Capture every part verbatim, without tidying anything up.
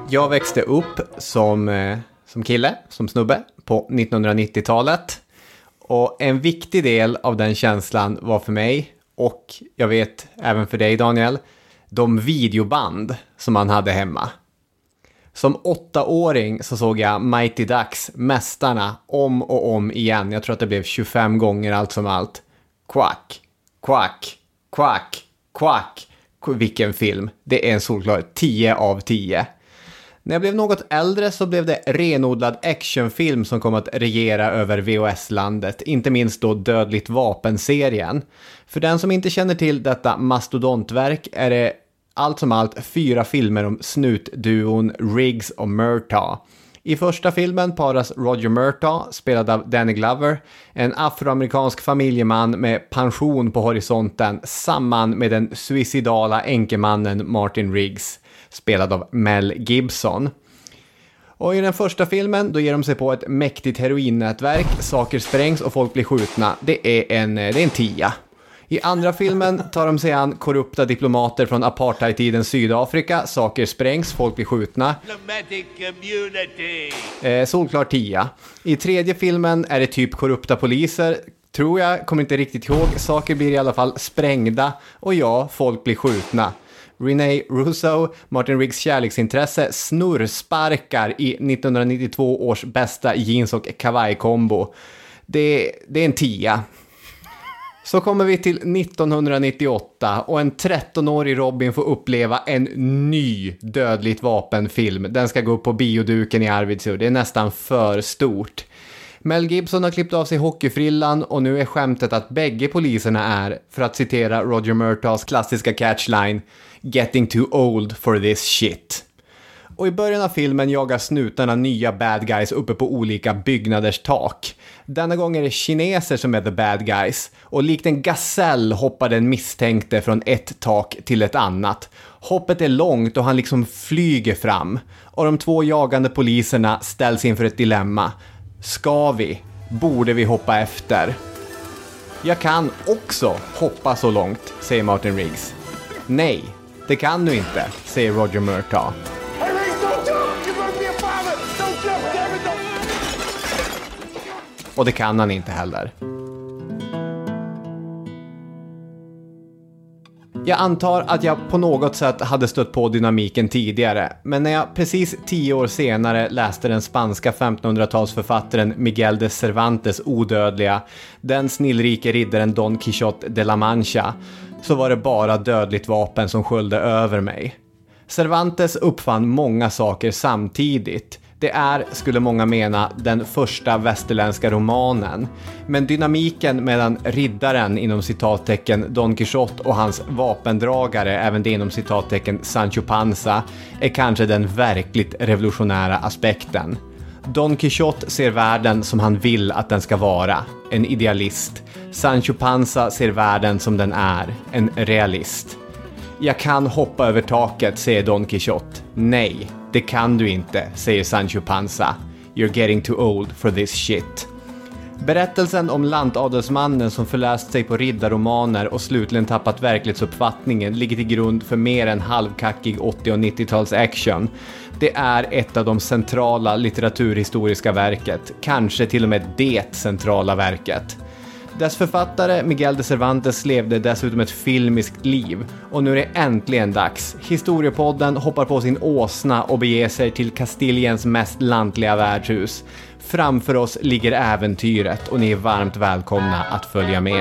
Jag växte upp som, eh, som kille, som snubbe på nittonhundranittiotalet. Och en viktig del av den känslan var för mig, och jag vet även för dig Daniel, de videoband som man hade hemma. Som åttaåring så såg jag Mighty Ducks, Mästarna, om och om igen. Jag tror att det blev tjugofem gånger allt som allt. Quack, quack, quack, quack. Vilken film. Det är en solklar tio av tio. När jag blev något äldre så blev det renodlad actionfilm som kom att regera över V H S-landet. Inte minst då Dödligt vapen-serien. För den som inte känner till detta mastodontverk är det allt som allt fyra filmer om snutduon Riggs och Murtaugh. I första filmen paras Roger Murtaugh, spelad av Danny Glover, en afroamerikansk familjeman med pension på horisonten, samman med den suicidala enkemannen Martin Riggs, spelad av Mel Gibson. Och i den första filmen då ger de sig på ett mäktigt heroinnätverk, saker sprängs och folk blir skjutna. Det är en, det är en tia. I andra filmen tar de sig an korrupta diplomater från apartheidtidens Sydafrika. Saker sprängs, folk blir skjutna. Eh, solklar tia. I tredje filmen är det typ korrupta poliser. Tror jag, kommer inte riktigt ihåg. Saker blir i alla fall sprängda. Och ja, folk blir skjutna. Renee Russo, Martin Riggs kärleksintresse, snurrsparkar i nittonhundranittiotvå års bästa jeans- och kavajkombo. Det, det är en tia. Så kommer vi till nittonhundranittioåtta och en trettonårig Robin får uppleva en ny Dödligt vapenfilm. Den ska gå upp på bioduken i Arvidsjaur. Det är nästan för stort. Mel Gibson har klippt av sig hockeyfrillan och nu är skämtet att bägge poliserna är, för att citera Roger Murtaughs klassiska catchline, getting too old for this shit. Och i början av filmen jagar snutarna nya bad guys uppe på olika byggnaders tak. Denna gång är det kineser som är the bad guys. Och likt en gasell hoppar den misstänkte från ett tak till ett annat. Hoppet är långt och han liksom flyger fram. Och de två jagande poliserna ställs inför ett dilemma. Ska vi? Borde vi hoppa efter? Jag kan också hoppa så långt, säger Martin Riggs. Nej, det kan du inte, säger Roger Murtaugh. Och det kan han inte heller. Jag antar att jag på något sätt hade stött på dynamiken tidigare, men när jag precis tio år senare läste den spanska femtonhundratalsförfattaren Miguel de Cervantes odödliga, den snillrike riddaren Don Quixote de la Mancha, så var det bara dödligt vapen som sköljde över mig. Cervantes uppfann många saker samtidigt. Det är, skulle många mena, den första västerländska romanen. Men dynamiken mellan riddaren inom citattecken Don Quixote och hans vapendragare, även det inom citattecken Sancho Panza, är kanske den verkligt revolutionära aspekten. Don Quixote ser världen som han vill att den ska vara, en idealist. Sancho Panza ser världen som den är, en realist. Jag kan hoppa över taket, säger Don Quixote. Nej, det kan du inte, säger Sancho Panza. You're getting too old for this shit. Berättelsen om lantadelsmannen som förläst sig på riddarromaner och slutligen tappat verklighetsuppfattningen ligger till grund för mer än halvkackig åttio- och nittio-tals action. Det är ett av de centrala litteraturhistoriska verket, kanske till och med det centrala verket. Dess författare Miguel de Cervantes levde dessutom ett filmiskt liv, och nu är det äntligen dags. Historiepodden hoppar på sin åsna och beger sig till Kastiliens mest lantliga värdshus. Framför oss ligger äventyret och ni är varmt välkomna att följa med.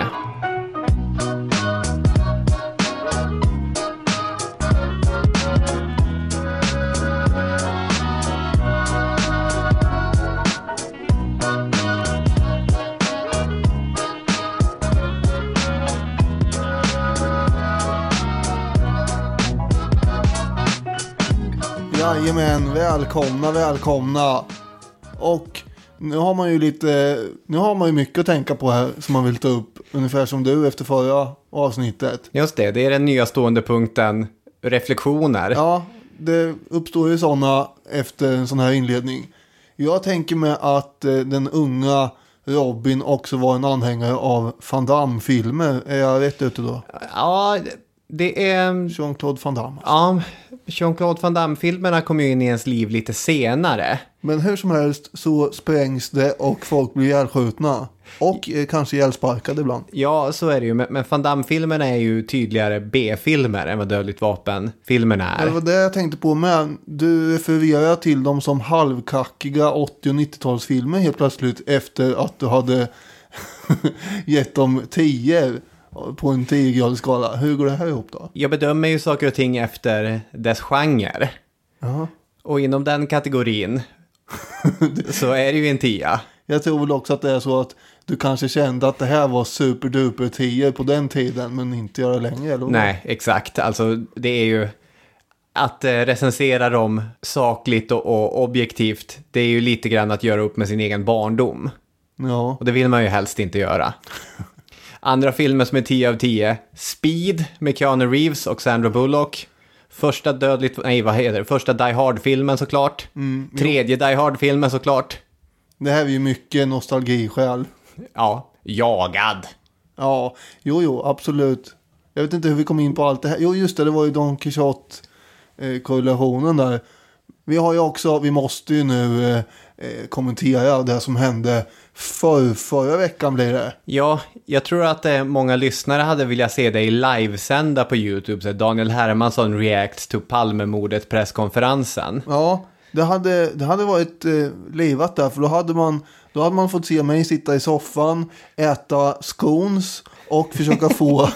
Jajamän, välkomna, välkomna. Och nu har man ju lite, nu har man ju mycket att tänka på här som man vill ta upp, ungefär som du efter förra avsnittet. Just det, det är den nya stående punkten, reflektioner. Ja, det uppstår ju sådana efter en sån här inledning. Jag tänker mig att eh, den unga Robin också var en anhängare av Van Damme-filmer. Är jag rätt ute då? Ja, Det är... Jean-Claude Van Damme. Ja, Jean-Claude Van Damme-filmerna kom ju in i ens liv lite senare. Men hur som helst så sprängs det och folk blir ihjälskjutna. Och eh, kanske ihjälsparkade ibland. Ja, så är det ju. Men, men Van Damme-filmerna är ju tydligare B-filmer än vad Dödligt vapen-filmerna är. Det var det jag tänkte på med. Du refererar till dem som halvkackiga åttio- och nittiotalsfilmer helt plötsligt efter att du hade gett dem tio på en tio-gradig skala. Hur går det här ihop då? Jag bedömer ju saker och ting efter dess genre. Jaha. Och inom den kategorin så är det ju en tia. Jag tror väl också att det är så att du kanske kände att det här var superduper tio på den tiden men inte göra längre, eller? Nej, exakt. Alltså det är ju att eh, recensera dem sakligt och, och objektivt. Det är ju lite grann att göra upp med sin egen barndom. Ja. Och det vill man ju helst inte göra. Andra filmer som är tio av tio. Speed med Keanu Reeves och Sandra Bullock. Första dödligt... Nej, vad heter det? Första Die Hard-filmen såklart. Mm, Tredje Die Hard-filmen såklart. Det här är ju mycket nostalgiskäl. Ja, jagad. Ja, jo, jo, absolut. Jag vet inte hur vi kom in på allt det här. Jo, just det, det var ju Don Quixote-korrelationen där. Vi har ju också, vi måste ju nu eh, kommentera det som hände för, förra veckan blir det. Ja, jag tror att eh, många lyssnare hade velat se dig livesända på YouTube. Så Daniel Hermansson reacts to Palmemordet presskonferensen. Ja, det hade, det hade varit eh, livat där, för då hade man då hade man fått se mig sitta i soffan, äta scones och försöka få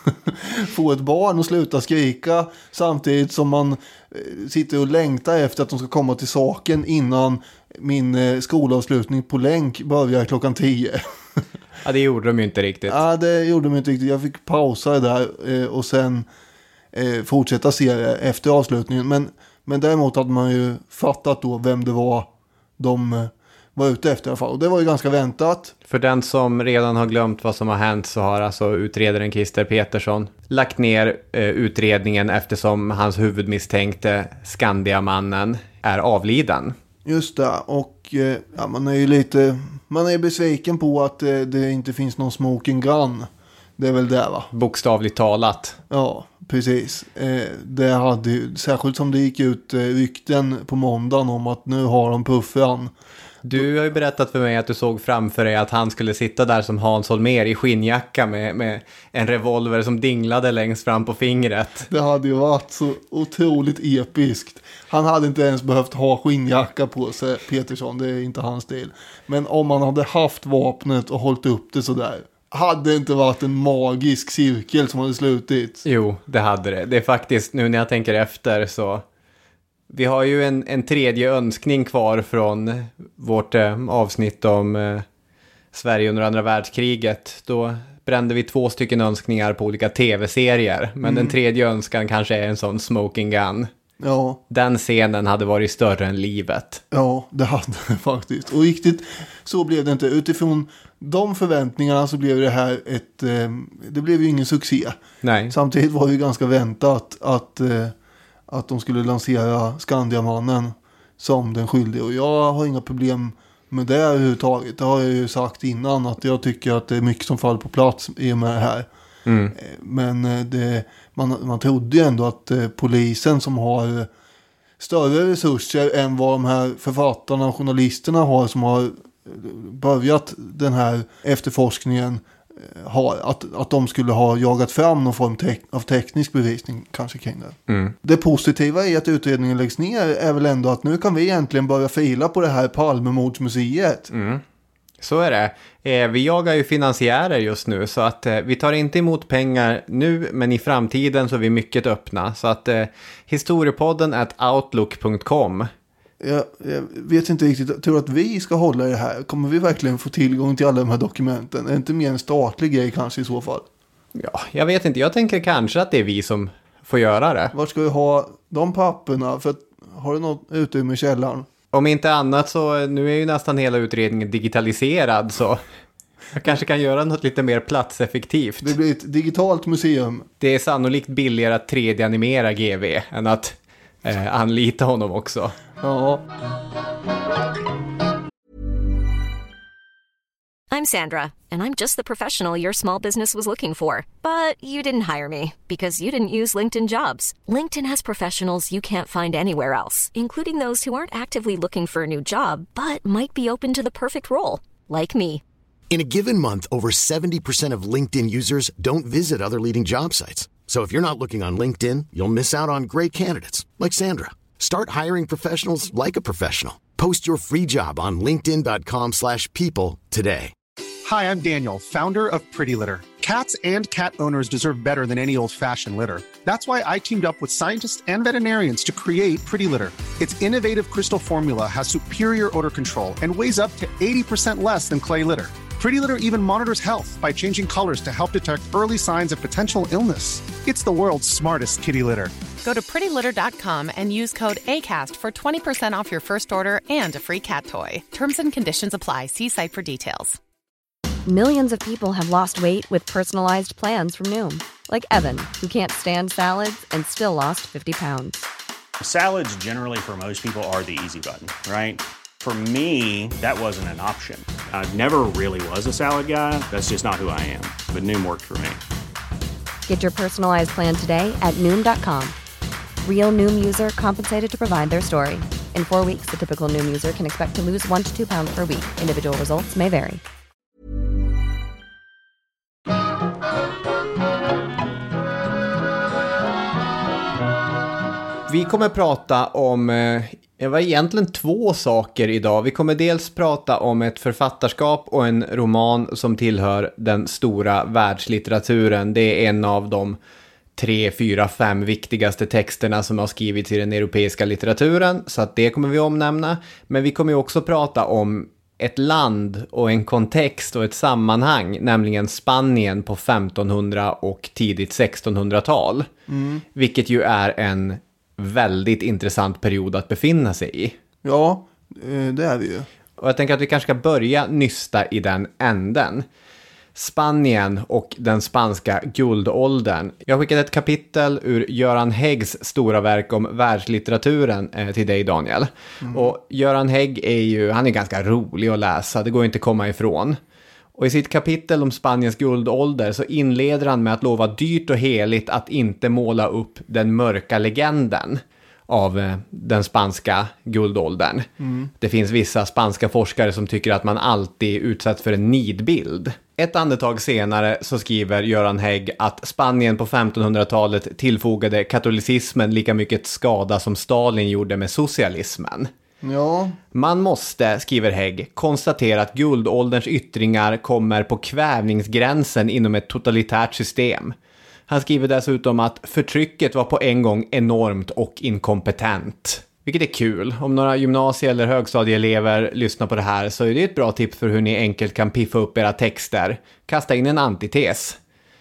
få ett barn att sluta skrika samtidigt som man eh, sitter och längtar efter att de ska komma till saken innan min eh, skolavslutning på länk börjar klockan tio. Ja, det gjorde de ju inte riktigt. Ja, det gjorde de inte riktigt. Jag fick pausa det där eh, och sen eh, fortsätta se det efter avslutningen. Men, men däremot hade man ju fattat då vem det var de eh, var ute efter i alla fall. Och det var ju ganska väntat. För den som redan har glömt vad som har hänt så har alltså utredaren Christer Petersson lagt ner eh, utredningen eftersom hans huvudmisstänkte Skandiamannen är avliden. Just det, och eh, ja, man är ju lite man är besviken på att eh, det inte finns någon smoking gun. Det är väl det, va? Bokstavligt talat. Ja, precis. Eh, det hade ju, särskilt som det gick ut eh, rykten på måndagen om att nu har de puffran. Du har ju berättat för mig att du såg framför dig att han skulle sitta där som Hans Holmér i skinnjacka med, med en revolver som dinglade längst fram på fingret. Det hade ju varit så otroligt episkt. Han hade inte ens behövt ha skinnjacka på sig, Petersson. Det är inte hans stil. Men om man hade haft vapnet och hållit upp det sådär, hade det inte varit en magisk cirkel som hade slutit? Jo, det hade det. Det är faktiskt, nu när jag tänker efter så... Vi har ju en, en tredje önskning kvar från vårt eh, avsnitt om eh, Sverige under andra världskriget. Då brände vi två stycken önskningar på olika tv-serier. Men mm. den tredje önskan kanske är en sån smoking gun. Ja. Den scenen hade varit större än livet. Ja, det hade det faktiskt. Och riktigt så blev det inte. Utifrån de förväntningarna så blev det här ett... Eh, det blev ju ingen succé. Nej. Samtidigt var det ju ganska väntat att... Eh, att de skulle lansera Skandiamannen som den skyldige. Och jag har inga problem med det överhuvudtaget. Det har jag ju sagt innan, att jag tycker att det är mycket som faller på plats i och med det här. Mm. Men det, man, man trodde ju ändå att eh, polisen som har större resurser än vad de här författarna och journalisterna har som har börjat den här efterforskningen har, att, att de skulle ha jagat fram någon form te- av teknisk bevisning kanske kring det. Mm. Det positiva i att utredningen läggs ner är väl ändå att nu kan vi egentligen börja fila på det här Palmemordsmuseet. Mm. Så är det. Eh, vi jagar ju finansiärer just nu så att eh, vi tar inte emot pengar nu, men i framtiden så är vi mycket öppna. Så att eh, historiepodden at outlook punkt com. Jag, jag vet inte riktigt, jag tror att vi ska hålla i det här. Kommer vi verkligen få tillgång till alla de här dokumenten? Är det inte mer en statlig grej kanske i så fall? Ja, jag vet inte. Jag tänker kanske att det är vi som får göra det. Var ska vi ha de papperna? För att, har du något utrymme i källaren? Om inte annat så, nu är ju nästan hela utredningen digitaliserad så jag kanske kan göra något lite mer platseffektivt. Det blir ett digitalt museum. Det är sannolikt billigare att tre D-animera G V än att eh, anlita honom också. Ja. I'm Sandra, and I'm just the professional your small business was looking for. But you didn't hire me because you didn't use LinkedIn Jobs. LinkedIn has professionals you can't find anywhere else, including those who aren't actively looking for a new job, but might be open to the perfect role, like me. In a given month, over seventy percent of LinkedIn users don't visit other leading job sites. So if you're not looking on LinkedIn, you'll miss out on great candidates like Sandra. Start hiring professionals like a professional. Post your free job on linkedin dot com slash people today. Hi, I'm Daniel, founder of Pretty Litter. Cats and cat owners deserve better than any old-fashioned litter. That's why I teamed up with scientists and veterinarians to create Pretty Litter. Its innovative crystal formula has superior odor control and weighs up to eighty percent less than clay litter. Pretty Litter even monitors health by changing colors to help detect early signs of potential illness. It's the world's smartest kitty litter. Go to pretty litter dot com and use code ACAST for twenty percent off your first order and a free cat toy. Terms and conditions apply. See site for details. Millions of people have lost weight with personalized plans from Noom. Like Evan, who can't stand salads and still lost fifty pounds. Salads generally for most people are the easy button, right? For me, that wasn't an option. I never really was a salad guy. That's just not who I am. But Noom worked for me. Get your personalized plan today at Noom dot com. Real Noom user compensated to provide their story. In four weeks, the typical Noom user can expect to lose one to two pounds per week. Individual results may vary. Vi kommer prata om, det var egentligen två saker idag. Vi kommer dels prata om ett författarskap och en roman som tillhör den stora världslitteraturen. Det är en av de tre, fyra, fem viktigaste texterna som har skrivits i den europeiska litteraturen. Så att det kommer vi omnämna. Men vi kommer ju också prata om ett land och en kontext och ett sammanhang, nämligen Spanien på femtonhundra- och tidigt sextonhundratal. Mm. Vilket ju är en väldigt intressant period att befinna sig i. Ja, det är vi ju. Och jag tänker att vi kanske ska börja nysta i den änden. Spanien och den spanska guldåldern. Jag har skickat ett kapitel ur Göran Häggs stora verk om världslitteraturen eh, till dig, Daniel. Mm. Och Göran Hägg är ju, han är ganska rolig att läsa, det går inte att komma ifrån. Och i sitt kapitel om Spaniens guldålder så inleder han med att lova dyrt och heligt att inte måla upp den mörka legenden av eh, den spanska guldåldern. Mm. Det finns vissa spanska forskare som tycker att man alltid utsätts för en nidbild. Ett andetag senare så skriver Göran Hägg att Spanien på femtonhundratalet tillfogade katolicismen lika mycket skada som Stalin gjorde med socialismen. Ja. Man måste, skriver Hägg, konstatera att guldålderns yttringar kommer på kvävningsgränsen inom ett totalitärt system. Han skriver dessutom att förtrycket var på en gång enormt och inkompetent. Vilket är kul. Om några gymnasie- eller högstadieelever lyssnar på det här så är det ett bra tips för hur ni enkelt kan piffa upp era texter. Kasta in en antites.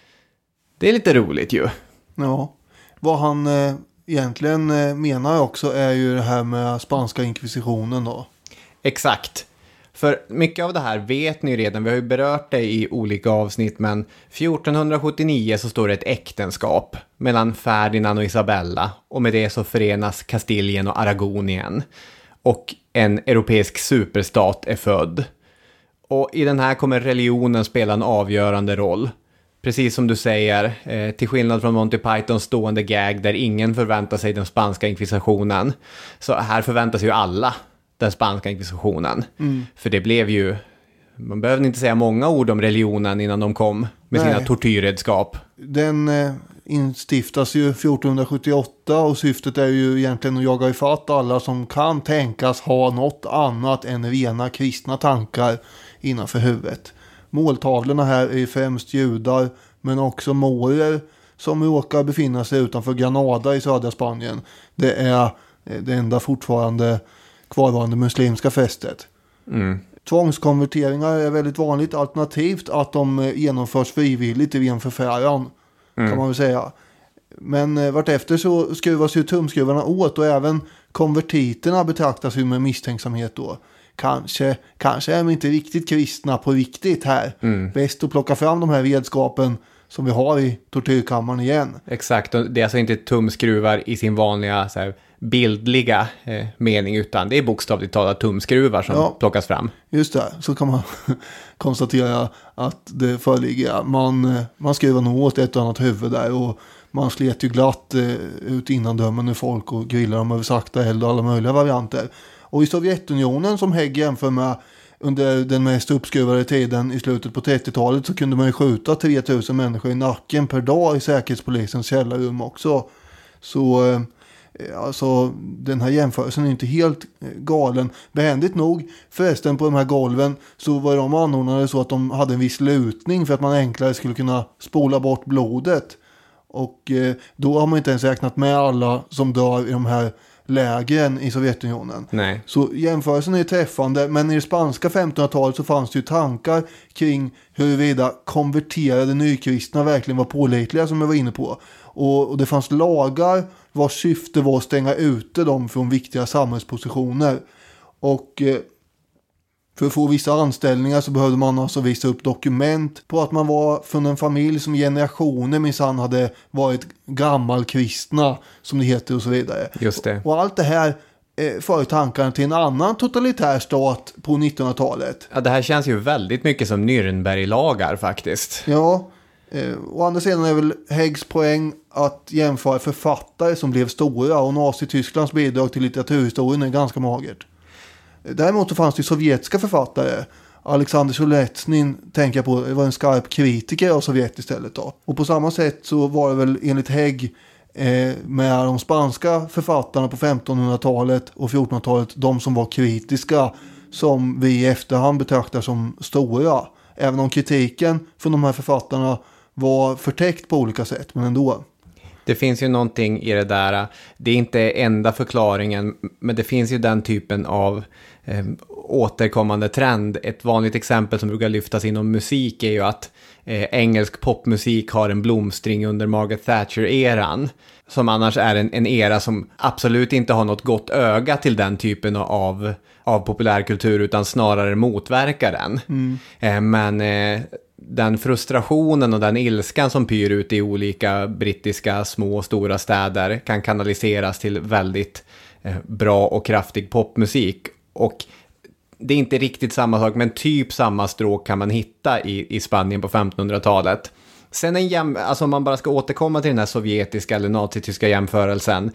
Det är lite roligt ju. Ja. Vad han eh, egentligen eh, menar också är ju det här med spanska inkvisitionen då. Exakt. För mycket av det här vet ni redan, vi har ju berört det i olika avsnitt, men fjortonhundrasjuttionio så står det ett äktenskap mellan Ferdinand och Isabella, och med det så förenas Kastilien och Aragonien. Och en europeisk superstat är född. Och i den här kommer religionen spela en avgörande roll. Precis som du säger, eh, till skillnad från Monty Pythons stående gag där ingen förväntar sig den spanska inkvisitionen, så här förväntas ju alla den spanska inkvisitionen. Mm. För det blev ju, man behövde inte säga många ord om religionen innan de kom med Nej. sina tortyrredskap. Den eh, instiftas ju fjortonhundrasjuttioåtta och syftet är ju egentligen att jaga ifatt alla som kan tänkas ha något annat än rena kristna tankar innanför huvudet. Måltavlorna här är främst judar, men också morer som råkar befinna sig utanför Granada i södra Spanien. Det är det enda fortfarande kvarvarande muslimska fästet. Mm. Tvångskonverteringar är väldigt vanligt, alternativt att de genomförs frivilligt i en förfäran, mm. kan man väl säga. Men vartefter så skruvas ju tumskruvarna åt, och även konvertiterna betraktas ju med misstänksamhet då. Kanske, kanske är de inte riktigt kristna på riktigt här. Mm. Bäst att plocka fram de här redskapen som vi har i tortyrkammaren igen. Exakt, och det är alltså inte tumskruvar i sin vanliga så här, bildliga eh, mening, utan det är bokstavligt talat tumskruvar som ja, plockas fram. Just det, så kan man konstatera att det föreligger. Man, man skruvar nog åt ett och annat huvud där, och man slet ju glatt eh, ut innandömen i folk och grillar dem över sakta eld och alla möjliga varianter. Och i Sovjetunionen, som Hägg jämför med, under den mest uppskruvade tiden i slutet på trettiotalet, så kunde man ju skjuta tre tusen människor i nacken per dag i säkerhetspolisens källarrum också. Så eh, alltså, den här jämförelsen är inte helt galen. Behändigt nog, förresten, på de här golven så var de anordnade så att de hade en viss lutning för att man enklare skulle kunna spola bort blodet. Och eh, då har man inte ens räknat med alla som dör i de här lägren i Sovjetunionen. Nej. Så jämförelsen är träffande, men i det spanska femtonhundratalet så fanns det ju tankar kring huruvida konverterade nykristna verkligen var pålitliga, som jag var inne på. Och, och det fanns lagar vars syfte var att stänga ute dem från viktiga samhällspositioner. Och eh, för att få vissa anställningar så behövde man alltså visa upp dokument på att man var från en familj som i generationer minsann hade varit gammalkristna, som det heter, och så vidare. Just det. Och allt det här eh, för tankarna till en annan totalitär stat på nittonhundratalet. Ja, det här känns ju väldigt mycket som Nürnberglagar faktiskt. Ja, eh, å andra sidan är väl Häggs poäng att jämföra författare som blev stora, och Nazitysklands bidrag till litteraturhistorien är ganska magert. Däremot så fanns det sovjetiska författare. Alexander Solzhenitsyn tänker jag på, det var en skarp kritiker av Sovjet istället då. Och på samma sätt så var det väl enligt Hägg eh, med de spanska författarna på femtonhundratalet och fjortonhundratalet, de som var kritiska, som vi i efterhand betraktar som stora. Även om kritiken från de här författarna var förtäckt på olika sätt, men ändå. Det finns ju någonting i det där, det är inte enda förklaringen, men det finns ju den typen av eh, återkommande trend. Ett vanligt exempel som brukar lyftas inom musik är ju att eh, engelsk popmusik har en blomstring under Margaret Thatcher-eran, som annars är en, en era som absolut inte har något gott öga till den typen av, av populärkultur, utan snarare motverkar den. Mm. Eh, men... Eh, den frustrationen och den ilskan som pyr ut i olika brittiska små och stora städer kan kanaliseras till väldigt eh, bra och kraftig popmusik. Och det är inte riktigt samma sak, men typ samma stråk kan man hitta i, i Spanien på femtonhundratalet. Sen en jäm, alltså om man bara ska återkomma till den här sovjetiska eller nazityska jämförelsen.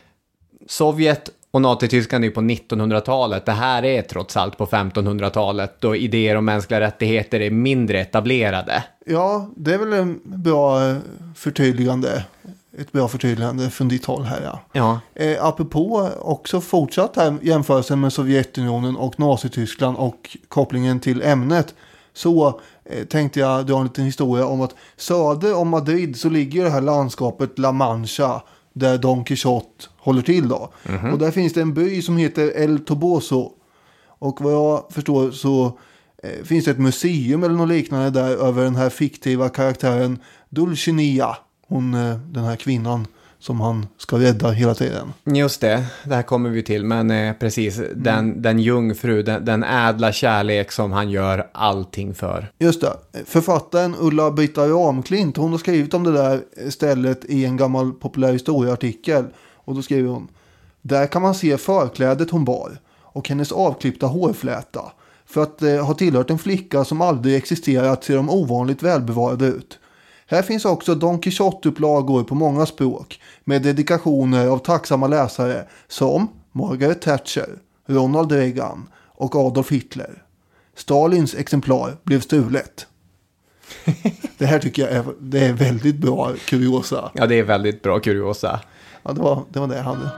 Sovjet och Nazityskland är på nittonhundratalet. Det här är trots allt på femtonhundratalet, då idéer om mänskliga rättigheter är mindre etablerade. Ja, det är väl en bra förtydligande. Ett bra förtydligande från ditt håll här, ja. Ja. Eh, apropå också fortsatt här jämförelsen med Sovjetunionen och Nazityskland och kopplingen till ämnet, så eh, tänkte jag dra en liten historia om att söder om Madrid så ligger det här landskapet La Mancha, där Don Quixote håller till då. Mm-hmm. Och där finns det en by som heter El Toboso. Och vad jag förstår så eh, finns det ett museum eller något liknande där över den här fiktiva karaktären Dulcinea. Hon, eh, den här kvinnan som han ska rädda hela tiden. Just det, det här kommer vi till. Men eh, precis, mm. den, den jungfru, den, den ädla kärlek som han gör allting för. Just det, författaren Ulla-Britta Ramklint, hon har skrivit om det där stället i en gammal populär historieartikel. Och då skriver hon: där kan man se förklädet hon bar och hennes avklippta hårfläta. För att eh, ha tillhört en flicka som aldrig existerat ser de ovanligt välbevarade ut. Här finns också Don Quixote-upplagor på många språk med dedikationer av tacksamma läsare som Margaret Thatcher, Ronald Reagan och Adolf Hitler. Stalins exemplar blev stulet. Det här tycker jag är, det är väldigt bra kuriosa. Ja, det är väldigt bra kuriosa. Ja, det var det, var det jag hade.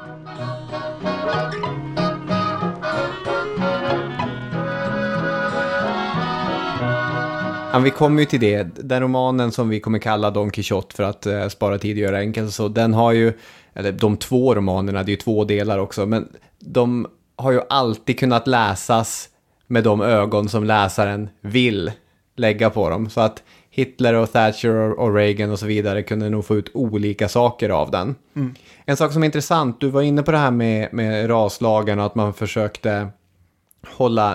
Ja, vi kommer ju till det. Den romanen som vi kommer kalla Don Quixote för att eh, spara tid och göra enkelt. Så den har ju, eller de två romanerna, det är ju två delar också. Men de har ju alltid kunnat läsas med de ögon som läsaren vill lägga på dem. Så att Hitler och Thatcher och Reagan och så vidare kunde nog få ut olika saker av den. Mm. En sak som är intressant, du var inne på det här med, med raslagen och att man försökte hålla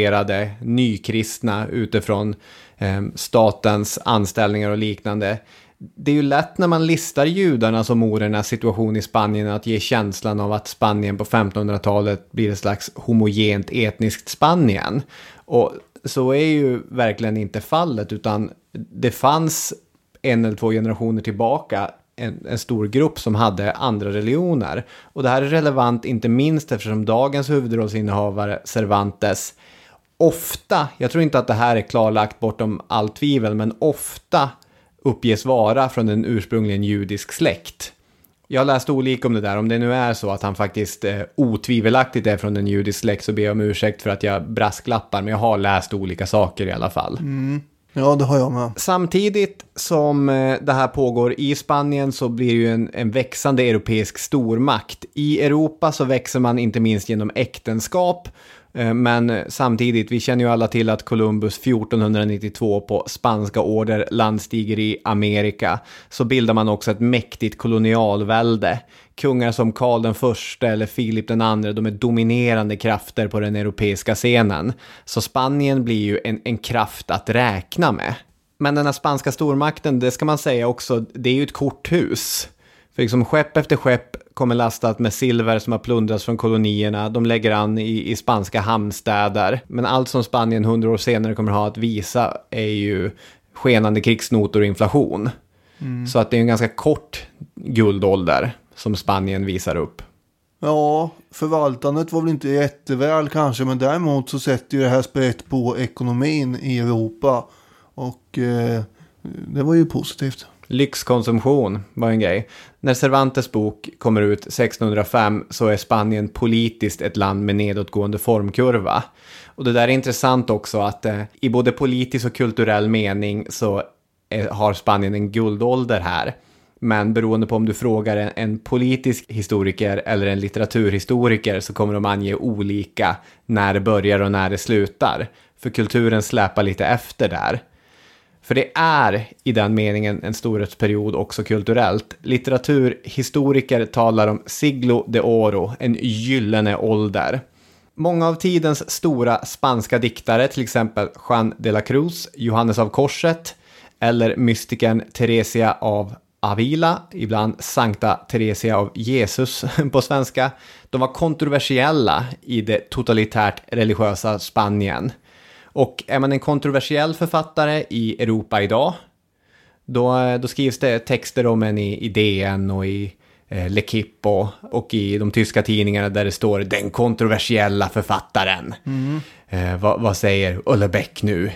nykonverterade, nykristna utifrån eh, statens anställningar och liknande. Det är ju lätt när man listar judarna som morernas situation i Spanien att ge känslan av att Spanien på femtonhundratalet blir ett slags homogent etniskt Spanien. Och så är ju verkligen inte fallet, utan det fanns en eller två generationer tillbaka en, en stor grupp som hade andra religioner. Och det här är relevant inte minst eftersom dagens huvudrollsinnehavare Cervantes ofta, jag tror inte att det här är klarlagt bortom all tvivel, men ofta uppges vara från en ursprungligen judisk släkt. Jag har läst olika om det där. Om det nu är så att han faktiskt eh, otvivelaktigt är från en judisk släkt, så ber jag om ursäkt för att jag brasklappar. Men jag har läst olika saker i alla fall. Mm. Ja, det har jag med. Samtidigt som eh, det här pågår i Spanien så blir det ju en, en växande europeisk stormakt. I Europa så växer man inte minst genom äktenskap. Men samtidigt, vi känner ju alla till att Columbus fjortonhundranittiotvå på spanska order landstiger i Amerika. Så bildar man också ett mäktigt kolonialvälde. Kungar som Karl den första eller Filip den andra, de är dominerande krafter på den europeiska scenen. Så Spanien blir ju en, en kraft att räkna med. Men den här spanska stormakten, det ska man säga också, det är ju ett korthus. För liksom skepp efter skepp kommer lastat med silver som har plundrats från kolonierna. De lägger an i, i spanska hamnstäder. Men allt som Spanien hundra år senare kommer ha att visa är ju skenande krigsnotor och inflation. Mm. Så att det är en ganska kort guldålder som Spanien visar upp. Ja, förvaltandet var väl inte jätteväl kanske, men däremot så sätter ju det här sprätt på ekonomin i Europa. Och eh, det var ju positivt. Lyxkonsumtion var en grej. När Cervantes bok kommer ut sextonhundrafem så är Spanien politiskt ett land med nedåtgående formkurva. Och det där är intressant också att eh, i både politisk och kulturell mening så eh, har Spanien en guldålder här. Men beroende på om du frågar en, en politisk historiker eller en litteraturhistoriker så kommer de ange olika när det börjar och när det slutar. För kulturen släpar lite efter där. För det är i den meningen en storhetsperiod också kulturellt. Litteraturhistoriker talar om siglo de oro, en gyllene ålder. Många av tidens stora spanska diktare, till exempel Juan de la Cruz, Johannes av Korset eller mystikern Teresia av Avila, ibland Sankta Teresia av Jesus på svenska, de var kontroversiella i det totalitärt religiösa Spanien. Och är man en kontroversiell författare i Europa idag, då, då skrivs det texter om en i, i D N och i eh, L'Equipe och, och i de tyska tidningarna där det står den kontroversiella författaren. Mm. Eh, vad, vad säger Ullebeck nu?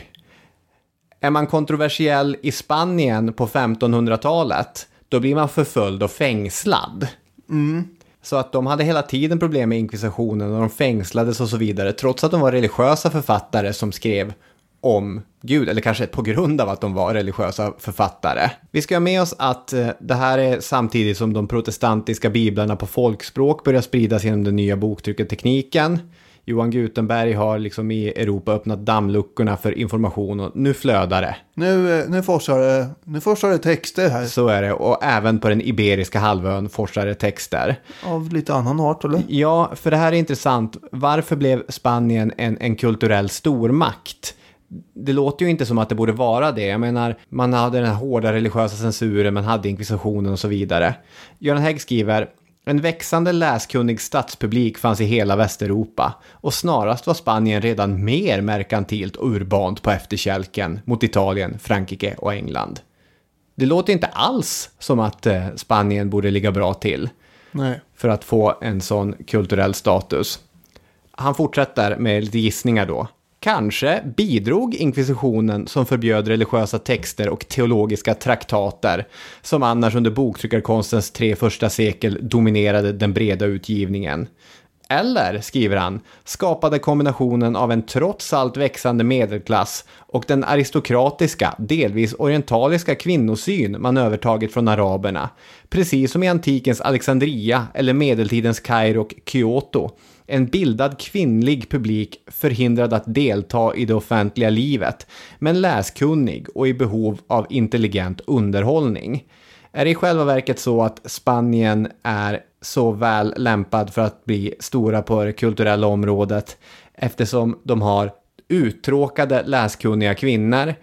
Är man kontroversiell i Spanien på femtonhundratalet, då blir man förföljd och fängslad. Mm. Så att de hade hela tiden problem med inkvisitionen och de fängslades och så vidare. Trots att de var religiösa författare som skrev om Gud. Eller kanske på grund av att de var religiösa författare. Vi ska ha med oss att eh, det här är samtidigt som de protestantiska biblarna på folkspråk börjar spridas genom den nya boktryckartekniken. Johan Gutenberg har liksom i Europa öppnat dammluckorna för information och nu flödar det. Nu, nu, forsar det, nu forsar det texter här. Så är det, och även på den iberiska halvön forsar det texter. Av lite annan art, eller? Ja, för det här är intressant. Varför blev Spanien en, en kulturell stormakt? Det låter ju inte som att det borde vara det. Jag menar, man hade den här hårda religiösa censuren, man hade inkvisitionen och så vidare. Göran Hägg skriver: en växande läskunnig stadspublik fanns i hela Västeuropa och snarast var Spanien redan mer merkantilt och urbant på efterkälken mot Italien, Frankrike och England. Det låter inte alls som att eh, Spanien borde ligga bra till. Nej. För att få en sån kulturell status. Han fortsätter med lite gissningar då. Kanske bidrog inkvisitionen som förbjöd religiösa texter och teologiska traktater som annars under boktryckarkonstens tre första sekel dominerade den breda utgivningen. Eller, skriver han, skapade kombinationen av en trots allt växande medelklass och den aristokratiska, delvis orientaliska kvinnosyn man övertagit från araberna, precis som i antikens Alexandria eller medeltidens Kairo och Kyoto. En bildad kvinnlig publik förhindrad att delta i det offentliga livet, men läskunnig och i behov av intelligent underhållning. Är det i själva verket så att Spanien är så väl lämpad för att bli stora på det kulturella området eftersom de har uttråkade läskunniga kvinnor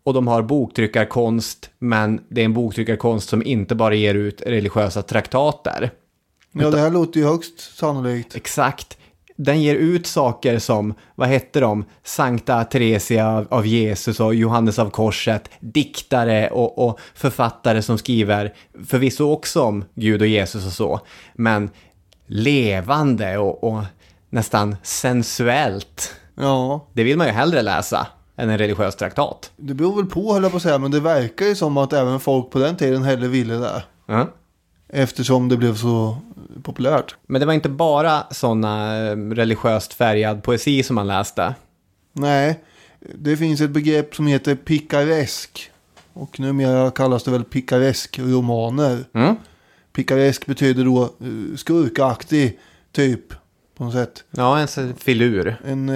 Och de har boktryckarkonst, men det är en boktryckarkonst som inte bara ger ut religiösa traktater. Ja, det här låter ju högst sannolikt. Exakt. Den ger ut saker som, vad heter de? Sankta Teresia av, av Jesus och Johannes av Korset. Diktare och, och författare som skriver förvisso också om Gud och Jesus och så. Men levande och, och nästan sensuellt. Ja. Det vill man ju hellre läsa än en religiös traktat. Det beror väl på, höll jag på att säga, men det verkar ju som att även folk på den tiden hellre ville det. Mm. Eftersom det blev så populärt. Men det var inte bara sådana religiöst färgad poesi som man läste. Nej, det finns ett begrepp som heter pikaresk. Och numera kallas det väl pikaresk-romaner. Mm. Pikaresk betyder då skurkaktig typ på något sätt. Ja, en filur. En,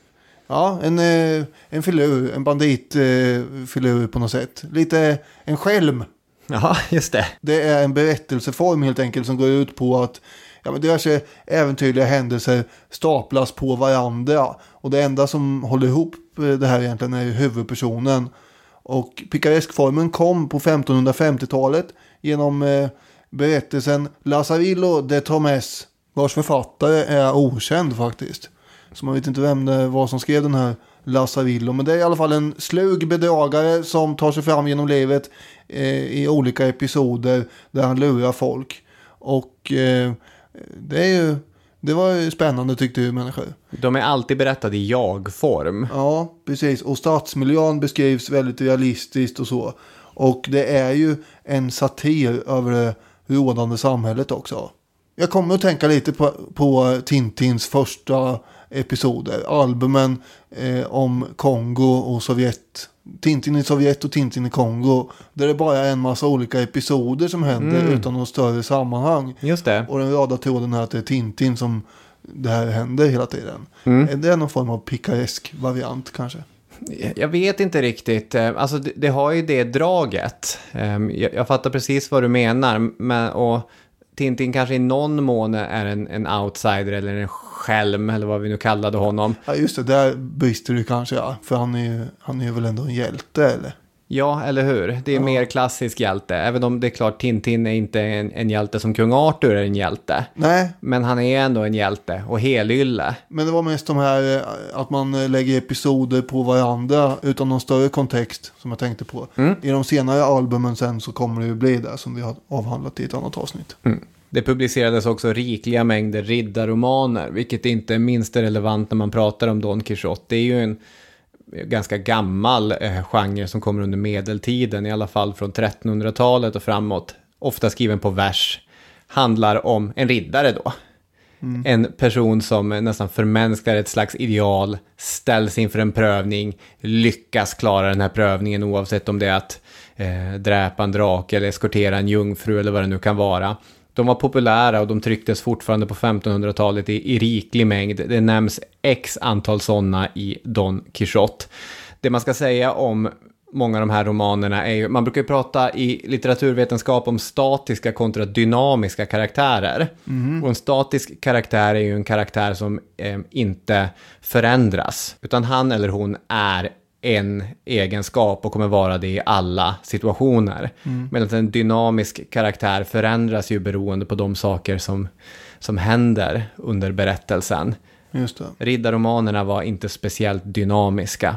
ja, en, en filur, en banditfilur på något sätt. Lite en skälm. Ja, just det. Det är en berättelseform helt enkelt som går ut på att ja, men diverse äventyrliga händelser staplas på varandra. Och det enda som håller ihop det här egentligen är huvudpersonen. Och pikareskformen kom på femtonhundrafemtiotalet genom eh, berättelsen Lazarillo de Tormes, vars författare är okänd faktiskt. Så man vet inte vem det var som skrev den här Lazarillo. Men det är i alla fall en slug bedragare som tar sig fram genom livet eh, i olika episoder där han lurar folk. Och eh, det är ju det var ju spännande tyckte ju människor. De är alltid berättade i jag-form. Ja, precis. Och stadsmiljön beskrivs väldigt realistiskt och så. Och det är ju en satir över det rådande samhället också. Jag kommer att tänka lite på, på Tintins första episoder. Albumen eh, om Kongo och Sovjet. Tintin i Sovjet och Tintin i Kongo. Där det bara är en massa olika episoder som händer mm. utan någon större sammanhang. Just det. Och den röda tråden är att det är Tintin som det här händer hela tiden. Mm. Är det någon form av pikaresk variant kanske? Jag vet inte riktigt. Alltså det, det har ju det draget. Jag, jag fattar precis vad du menar. Men, och Tintin kanske i någon mån är en, en outsider eller en skälm eller vad vi nu kallade honom. Ja just det, där brister du kanske ja. För han är ju han är väl ändå en hjälte eller? Ja, eller hur? Det är ja. mer klassisk hjälte. Även om det är klart Tintin är inte en, en hjälte som kung Arthur är en hjälte. Nej. Men han är ändå en hjälte och helylle. Men det var mest de här att man lägger episoder på varandra utan någon större kontext som jag tänkte på. Mm. I de senare albumen sen så kommer det ju bli det som vi har avhandlat i ett annat avsnitt. Mm. Det publicerades också rikliga mängder riddarromaner, vilket inte är minst relevant när man pratar om Don Quixote. Det är ju en ganska gammal eh, genre som kommer under medeltiden, i alla fall från trettonhundratalet och framåt. Ofta skriven på vers. Handlar om en riddare då. Mm. En person som nästan förmänskar ett slags ideal, ställs inför en prövning, lyckas klara den här prövningen oavsett om det är att eh, dräpa en drake eller eskortera en jungfru eller vad det nu kan vara. De var populära och de trycktes fortfarande på femtonhundratalet i, i riklig mängd. Det nämns x antal sådana i Don Quixote. Det man ska säga om många av de här romanerna är ju, man brukar ju prata i litteraturvetenskap om statiska kontra dynamiska karaktärer. Mm. Och en statisk karaktär är ju en karaktär som eh, inte förändras. Utan han eller hon är en egenskap och kommer vara det i alla situationer. Mm. Medan en dynamisk karaktär förändras ju beroende på de saker som, som händer under berättelsen. Just det. Riddarromanerna var inte speciellt dynamiska.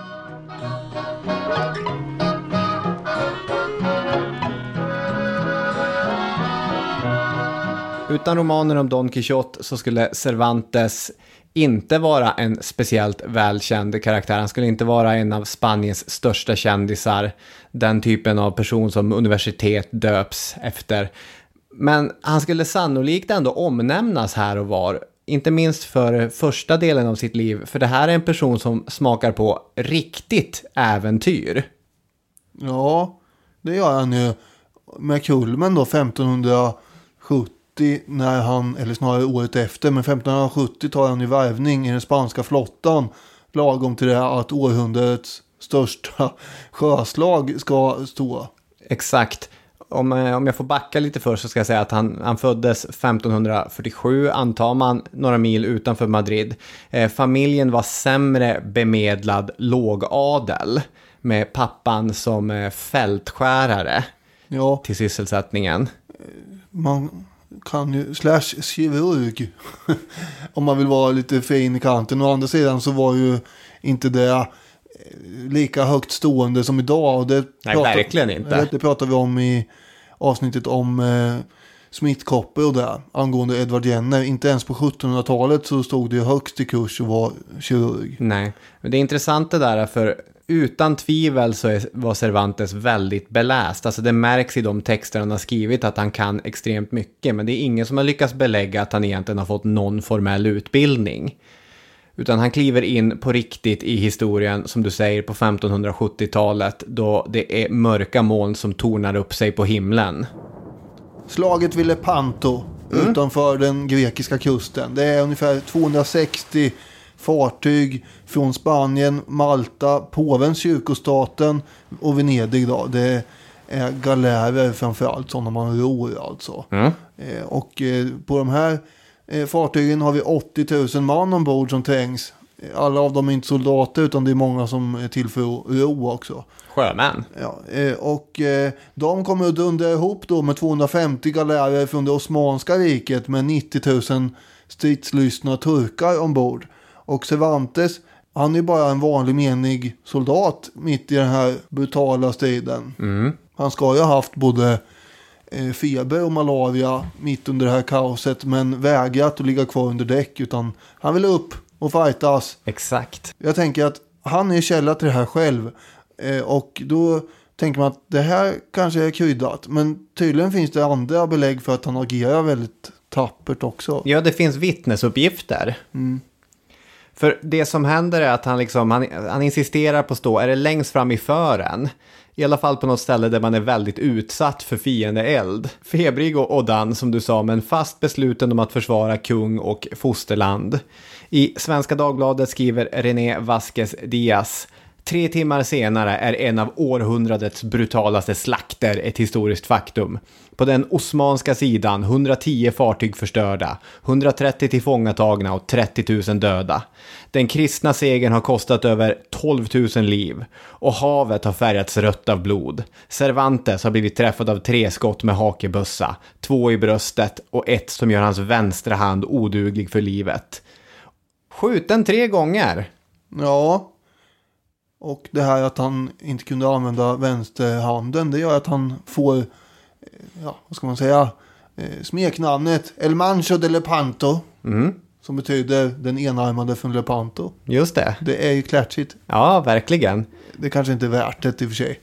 Utan romaner om Don Quixote så skulle Cervantes inte vara en speciellt välkänd karaktär. Han skulle inte vara en av Spaniens största kändisar. Den typen av person som universitet döps efter. Men han skulle sannolikt ändå omnämnas här och var. Inte minst för första delen av sitt liv. För det här är en person som smakar på riktigt äventyr. Ja, det gör han ju. Med kulmen då femtonhundrasjuttio. När han, eller snarare året efter, men femtonhundrasjuttio tar han i värvning i den spanska flottan, lagom till det att århundradets största sjöslag ska stå. Exakt. Om, om jag får backa lite först så ska jag säga att han, han föddes femtonhundrafyrtiosju, antar man, några mil utanför Madrid. Eh, familjen var sämre bemedlad lågadel. med pappan som eh, fältskärare Ja, till sysselsättningen. man kan ju, slash kirurg, om man vill vara lite fin i kanten. Å andra sidan så var ju inte det lika högt stående som idag. Och det Nej, pratar, verkligen inte. Det pratar vi om i avsnittet om eh, smittkoppor och det, angående Edward Jenner. Inte ens på sjuttonhundratalet så stod det högst i kurs att vara kirurg. Nej, men det är intressant det där, för utan tvivel så är, var Cervantes väldigt beläst. Alltså det märks i de texter han har skrivit att han kan extremt mycket, men det är ingen som har lyckats belägga att han egentligen har fått någon formell utbildning. Utan han kliver in på riktigt i historien, som du säger, på femtonhundrasjuttiotalet, då det är mörka moln som tornar upp sig på himlen. Slaget vid Lepanto mm. utanför den grekiska kusten. Det är ungefär tvåhundrasextio fartyg från Spanien, Malta, Påvens kyrkostaten och Venedig då. Det är galärer framförallt, sådana man ror alltså. Mm. Eh, och eh, på de här eh, fartygen har vi åttio tusen man ombord som trängs. Alla av dem är inte soldater, utan det är många som är till för att ro också. Sjömän. Ja, eh, och eh, de kommer att dundra ihop då med tvåhundrafemtio galärer från det Osmanska riket med nittio tusen stridslystna turkar ombord. Och Cervantes, han är bara en vanlig menig soldat mitt i den här brutala striden. Mm. Han ska ju ha haft både eh, feber och malaria mitt under det här kaoset, men vägrat att ligga kvar under däck, utan han vill upp och fightas. Exakt. Jag tänker att han är källa till det här själv. Eh, och då tänker man att det här kanske är kryddat. Men tydligen finns det andra belägg för att han agerar väldigt tappert också. Ja, det finns vittnesuppgifter. Mm. För det som händer är att han, liksom, han, han insisterar på att stå, är det längst fram i fören? I alla fall på något ställe där man är väldigt utsatt för fiendeeld. Febrig och Odan, som du sa, men fast besluten om att försvara kung och fosterland. I Svenska Dagbladet skriver René Vasquez Diaz: tre timmar senare är en av århundradets brutalaste slakter ett historiskt faktum. På den osmanska sidan hundratio fartyg förstörda, hundratrettio tillfångatagna och trettio tusen döda. Den kristna segern har kostat över tolv tusen liv och havet har färgats rött av blod. Cervantes har blivit träffad av tre skott med hakebössa, två i bröstet och ett som gör hans vänstra hand oduglig för livet. Skjuten tre gånger. Ja. Och det här att han inte kunde använda vänsterhanden, det gör att han får, ja, vad ska man säga, eh, smeknamnet El Mancho de Lepanto. Mm. Som betyder den enarmade från Lepanto. Just det. Det är ju klatschigt. Ja, verkligen. Det kanske inte är värt det i och för sig.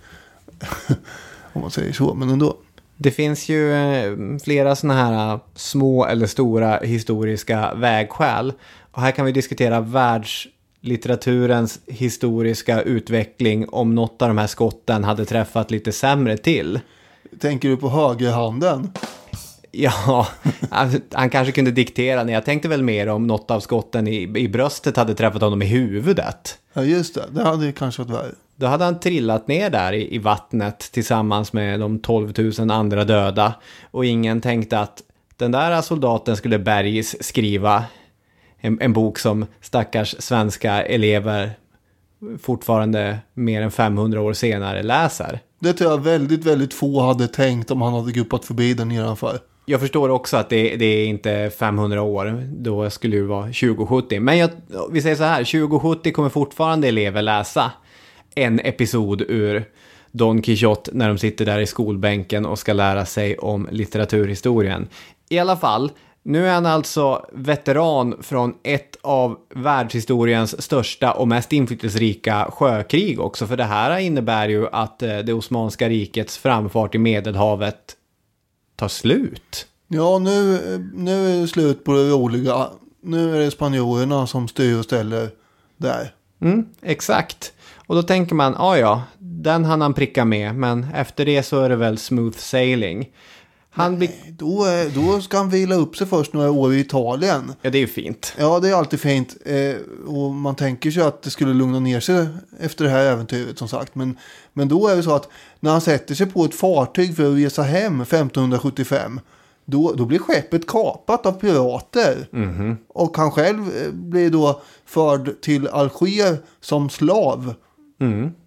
Om man säger så, men ändå. Det finns ju flera såna här små eller stora historiska vägskäl. Och här kan vi diskutera världslitteraturens historiska utveckling om något av de här skotten hade träffat lite sämre till. Tänker du på högerhanden? Ja, han, han kanske kunde diktera. Nej, jag tänkte väl mer om något av skotten i, i bröstet hade träffat honom i huvudet. Ja, just det. Det hade kanske varit värre. Då hade han trillat ner där i, i vattnet tillsammans med de tolv tusen andra döda. Och ingen tänkte att den där soldaten skulle Bergis skriva en, en bok som stackars svenska elever fortfarande mer än femhundra år senare läser. Det tror jag väldigt, väldigt få hade tänkt om han hade gruppat förbi den i alla fall. Jag förstår också att det, det är inte femhundra år. Då skulle det vara tjugo sjuttio. Men jag, vi säger så här, tjugo sjuttio kommer fortfarande elever läsa en episod ur Don Quixote när de sitter där i skolbänken och ska lära sig om litteraturhistorien. I alla fall, nu är han alltså veteran från ett av världshistoriens största och mest inflytelserika sjökrig också. För det här innebär ju att det Osmanska rikets framfart i Medelhavet tar slut. Ja, nu, nu är det slut på det roliga. Nu är det spanjorerna som styr och ställer där. Mm, exakt. Och då tänker man, ja ja, den hann han pricka med. Men efter det så är det väl smooth sailing. Han blir... Nej, då, då ska han vila upp sig först några år i Italien. Ja, det är ju fint. Ja, det är alltid fint. Eh, och man tänker sig att det skulle lugna ner sig efter det här äventyret, som sagt. Men, men då är det så att när han sätter sig på ett fartyg för att resa hem femtonhundrasjuttiofem, då, då blir skeppet kapat av pirater. Mm-hmm. Och han själv blir då förd till Alger som slav. Mm.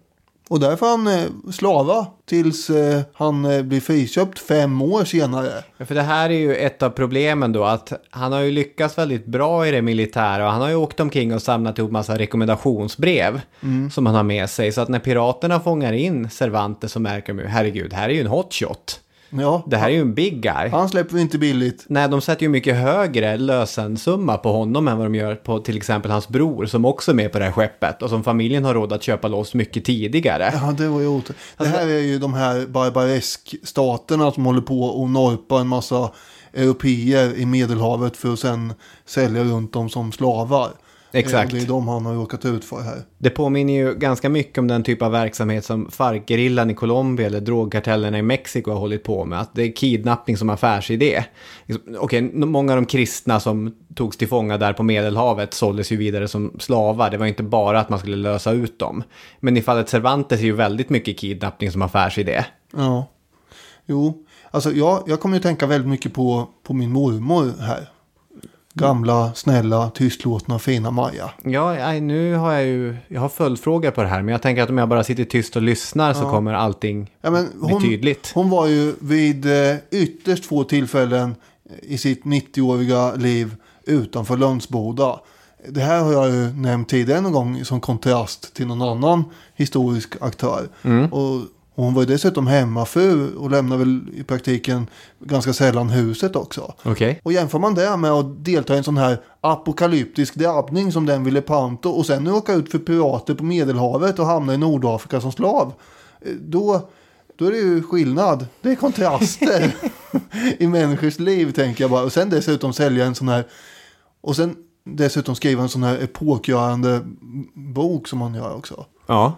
Och där får han eh, slava tills eh, han eh, blir friköpt fem år senare. Ja, för det här är ju ett av problemen då, att han har ju lyckats väldigt bra i det militära och han har ju åkt omkring och samlat ihop massa rekommendationsbrev mm. som han har med sig. Så att när piraterna fångar in Cervantes så märker de ju, herregud, här är ju en hotshot. Ja, det här är ju en big guy. Han släpper vi inte billigt. Nej, de sätter ju mycket högre lösensumma på honom än vad de gör på till exempel hans bror som också är med på det här skeppet och som familjen har råd att köpa loss mycket tidigare. Ja, det var ju ot- Det här är ju de här barbaresk-staterna som håller på och norpa en massa europeer i Medelhavet för att sen sälja runt dem som slavar. Exakt. Det är de han har råkat ut för här. Det påminner ju ganska mycket om den typ av verksamhet som FARC-gerillan i Colombia eller drogkartellerna i Mexiko har hållit på med. Att det är kidnappning som affärsidé. Okej, många av de kristna som togs till fånga där på Medelhavet såldes ju vidare som slavar. Det var inte bara att man skulle lösa ut dem. Men i fallet Cervantes är ju väldigt mycket kidnappning som affärsidé. Ja, jo. Alltså jag, jag kommer ju tänka väldigt mycket på, på min mormor här. Gamla, snälla, tystlåtna, fina Maja. Ja, nu har jag ju jag har följdfrågor på det här. Men jag tänker att om jag bara sitter tyst och lyssnar så ja. kommer allting ja, men hon, bli tydligt. Hon var ju vid eh, ytterst få tillfällen i sitt nittioåriga liv utanför Lönsboda. Det här har jag ju nämnt tidigare någon gång som kontrast till någon annan historisk aktör. Mm. Och hon var ju dessutom hemmafru och lämnade väl i praktiken ganska sällan huset också. Okay. Och jämför man det med att delta i en sån här apokalyptisk drabbning som den ville Panto och sen åka ut för pirater på Medelhavet och hamna i Nordafrika som slav. Då, då är det ju skillnad. Det är kontraster i människors liv, tänker jag bara. Och sen dessutom sälja en sån här och sen dessutom skriva en sån här epokgörande bok som man gör också. Ja.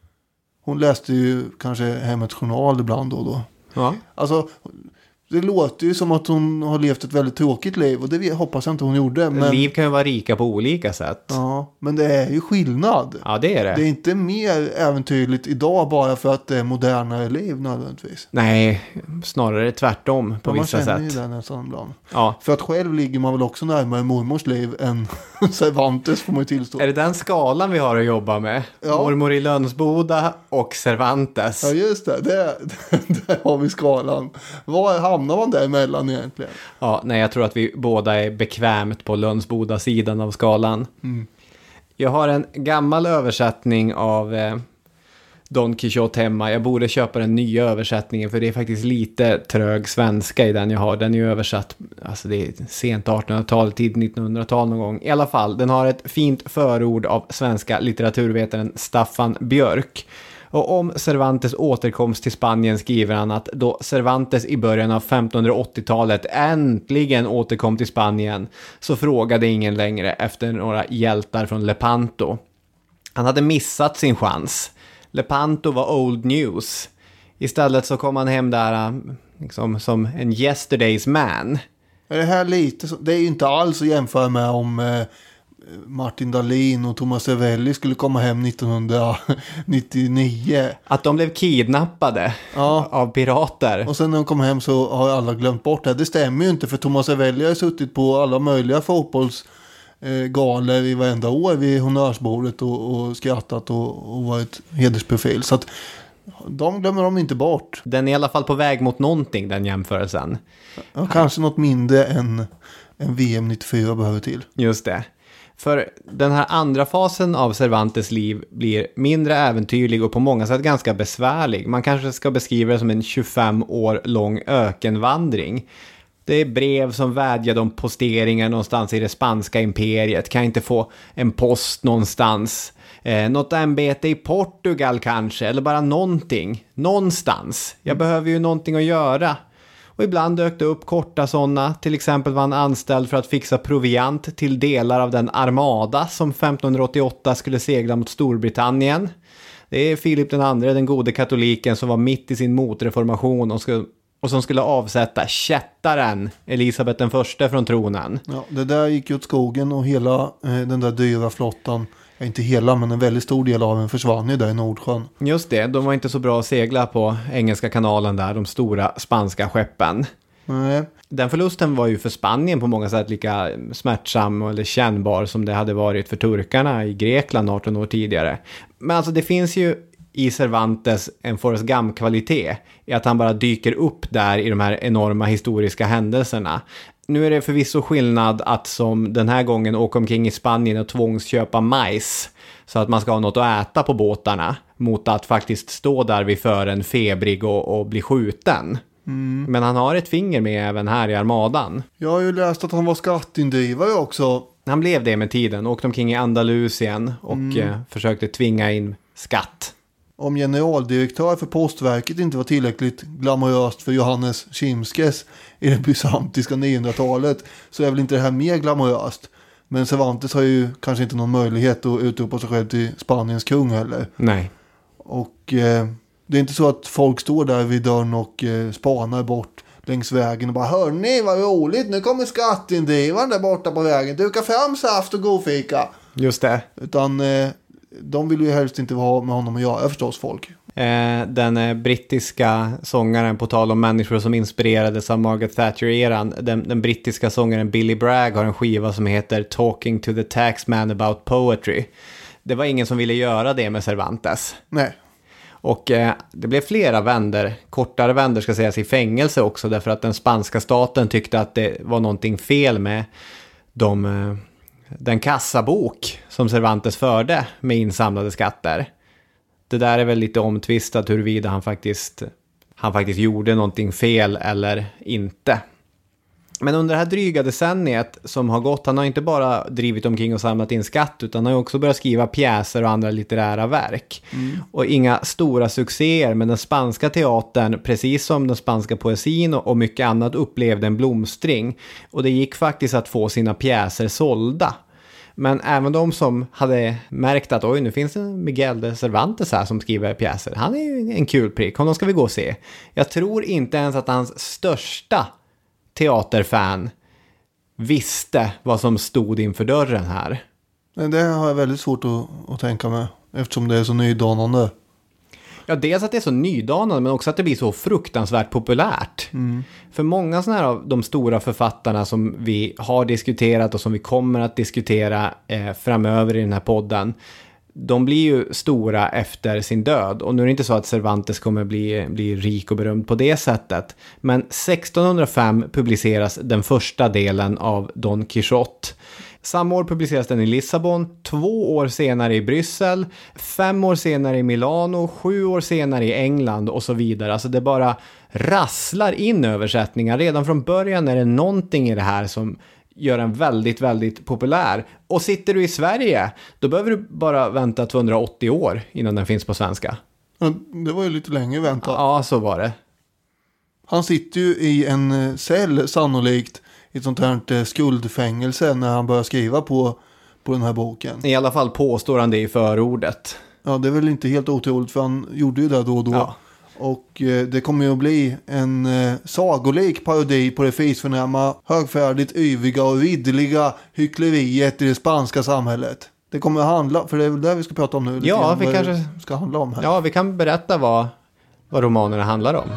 Hon läste ju kanske Hemmets Journal ibland och då. Ja. Alltså, det låter ju som att hon har levt ett väldigt tråkigt liv. Och det hoppas jag inte hon gjorde. Men... Liv kan ju vara rika på olika sätt. Ja, men det är ju skillnad. Ja, det är det. Det är inte mer äventyrligt idag bara för att det är modernare liv nödvändigtvis. Nej, snarare tvärtom på ja, vissa sätt. Man känner ju det nästan ibland. Ja. För att själv ligger man väl också närmare mormors liv än Cervantes, får man ju tillstå. Är det den skalan vi har att jobba med? Ja. Mormor i Lönsboda och Cervantes. Ja, just det. det, det där har vi skalan. Var hamnar man där emellan egentligen? Ja, nej, jag tror att vi båda är bekvämt på Lönsboda-sidan av skalan. Mm. Jag har en gammal översättning av eh, Don Quixote hemma. Jag borde köpa den nya översättningen för det är faktiskt lite trög svenska i den jag har. Den är ju översatt, alltså det är sent artonhundratal, tid nittonhundratal någon gång. I alla fall, den har ett fint förord av svenska litteraturvetaren Staffan Björk. Och om Cervantes återkomst till Spanien skriver han att då Cervantes i början av femtonhundraåttiotalet äntligen återkom till Spanien så frågade ingen längre efter några hjältar från Lepanto. Han hade missat sin chans. Lepanto var old news. Istället så kom han hem där liksom, som en yesterday's man. Är det här lite så, det är ju inte alls att jämföra med om eh, Martin Dahlin och Thomas Ravelli skulle komma hem nittonhundranittionio. Att de blev kidnappade ja. av pirater. Och sen när de kom hem så har alla glömt bort det. Det stämmer ju inte, för Thomas Ravelli har suttit på alla möjliga fotbolls eh, galer i varenda år vid honnörsbordet och, och skrattat och, och varit hedersprofil. Så att de glömmer de inte bort. Den är i alla fall på väg mot någonting, den jämförelsen. Ja, kanske något mindre än, än V M nittiofyra behöver till. Just det. För den här andra fasen av Cervantes liv blir mindre äventyrlig och på många sätt ganska besvärlig. Man kanske ska beskriva det som en tjugofem år lång ökenvandring. Det är brev som vädjade om posteringar någonstans i det spanska imperiet. Kan inte få en post någonstans. Eh, något ämbete i Portugal kanske. Eller bara någonting. Någonstans. Jag behöver ju någonting att göra. Och ibland dök det upp korta sådana. Till exempel var han anställd för att fixa proviant till delar av den armada som femtonhundraåttioåtta skulle segla mot Storbritannien. Det är Filip den andre, den gode katoliken, som var mitt i sin motreformation och, skulle, och som skulle avsätta kättaren Elisabeth den förste från tronen. Ja, det där gick åt skogen och hela eh, den där dyra flottan, ja, inte hela men en väldigt stor del av den försvann ju där i Nordsjön. Just det, de var inte så bra att segla på Engelska kanalen där, de stora spanska skeppen. Nej. Den förlusten var ju för Spanien på många sätt lika smärtsam eller kännbar som det hade varit för turkarna i Grekland arton år tidigare. Men alltså det finns ju i Cervantes en Forrest Gump-kvalitet är att han bara dyker upp där i de här enorma historiska händelserna. Nu är det förvisso skillnad att som den här gången åka omkring i Spanien och tvångsköpa majs så att man ska ha något att äta på båtarna mot att faktiskt stå där vid fören febrig och, och bli skjuten. Mm. Men han har ett finger med även här i armadan. Jag har ju läst att han var skatteindrivare också. Han blev det med tiden, åkte omkring i Andalusien och mm. eh, försökte tvinga in skatt. Om generaldirektör för postverket inte var tillräckligt glamoröst för Johannes Chimskes i det bysantiska niohundratalet så är väl inte det här mer glamoröst. Men Cervantes har ju kanske inte någon möjlighet att utropa sig själv till Spaniens kung heller. Nej. Och eh, det är inte så att folk står där vid dörren och eh, spanar bort längs vägen och bara hörni vad roligt, nu kommer skatteindrivaren där borta på vägen. Duka fram saft och godfika. Just det. Utan eh, de vill ju helst inte ha med honom att göra förstås folk. Eh, den eh, brittiska sångaren, på tal om människor som inspirerades av Margaret Thatcher-eran, den, den brittiska sångaren Billy Bragg har en skiva som heter Talking to the Taxman About Poetry. Det var ingen som ville göra det med Cervantes. Nej. Och eh, det blev flera vänder, kortare vänder ska sägas, i fängelse också, därför att den spanska staten tyckte att det var någonting fel med de, eh, den kassabok som Cervantes förde med insamlade skatter. Det där är väl lite omtvistat huruvida han faktiskt, han faktiskt gjorde någonting fel eller inte. Men under det här dryga decenniet som har gått, han har inte bara drivit omkring och samlat in skatt, utan han har också börjat skriva pjäser och andra litterära verk. Mm. Och inga stora succéer, men den spanska teatern, precis som den spanska poesin och mycket annat, upplevde en blomstring. Och det gick faktiskt att få sina pjäser sålda. Men även de som hade märkt att oj, nu finns det Miguel de Cervantes här som skriver pjäser. Han är ju en kul prick, honom ska vi gå och se. Jag tror inte ens att hans största teaterfan visste vad som stod inför dörren här. Det har jag väldigt svårt att, att tänka mig, eftersom det är så nydanande. Ja, dels att det är så nydanande, men också att det blir så fruktansvärt populärt. Mm. För många sådana här av de stora författarna som vi har diskuterat och som vi kommer att diskutera eh, framöver i den här podden, de blir ju stora efter sin död. Och nu är det inte så att Cervantes kommer bli, bli rik och berömd på det sättet. Men sextonhundrafem publiceras den första delen av Don Quixote. Samma år publiceras den i Lissabon, två år senare i Bryssel, fem år senare i Milano, sju år senare i England och så vidare. Alltså det bara rasslar in översättningar. Redan från början är det någonting i det här som gör den väldigt, väldigt populär. Och sitter du i Sverige, då behöver du bara vänta tvåhundraåttio år innan den finns på svenska. Det var ju lite länge vänta. Ja, så var det. Han sitter ju i en cell sannolikt i ett sånt här skuldfängelse när han börjar skriva på, på den här boken. I alla fall påstår han det i förordet. Ja, det är väl inte helt otroligt, för han gjorde ju det då och då. Ja. Och eh, det kommer ju att bli en eh, sagolik parodi på det fisförnäma, högfärdigt, yviga och ridderliga hyckleriet i det spanska samhället. Det kommer att handla, för det är väl det vi ska prata om nu. Ja, vi kanske ska handla om här. Ja, vi kan berätta vad, vad romanerna handlar om.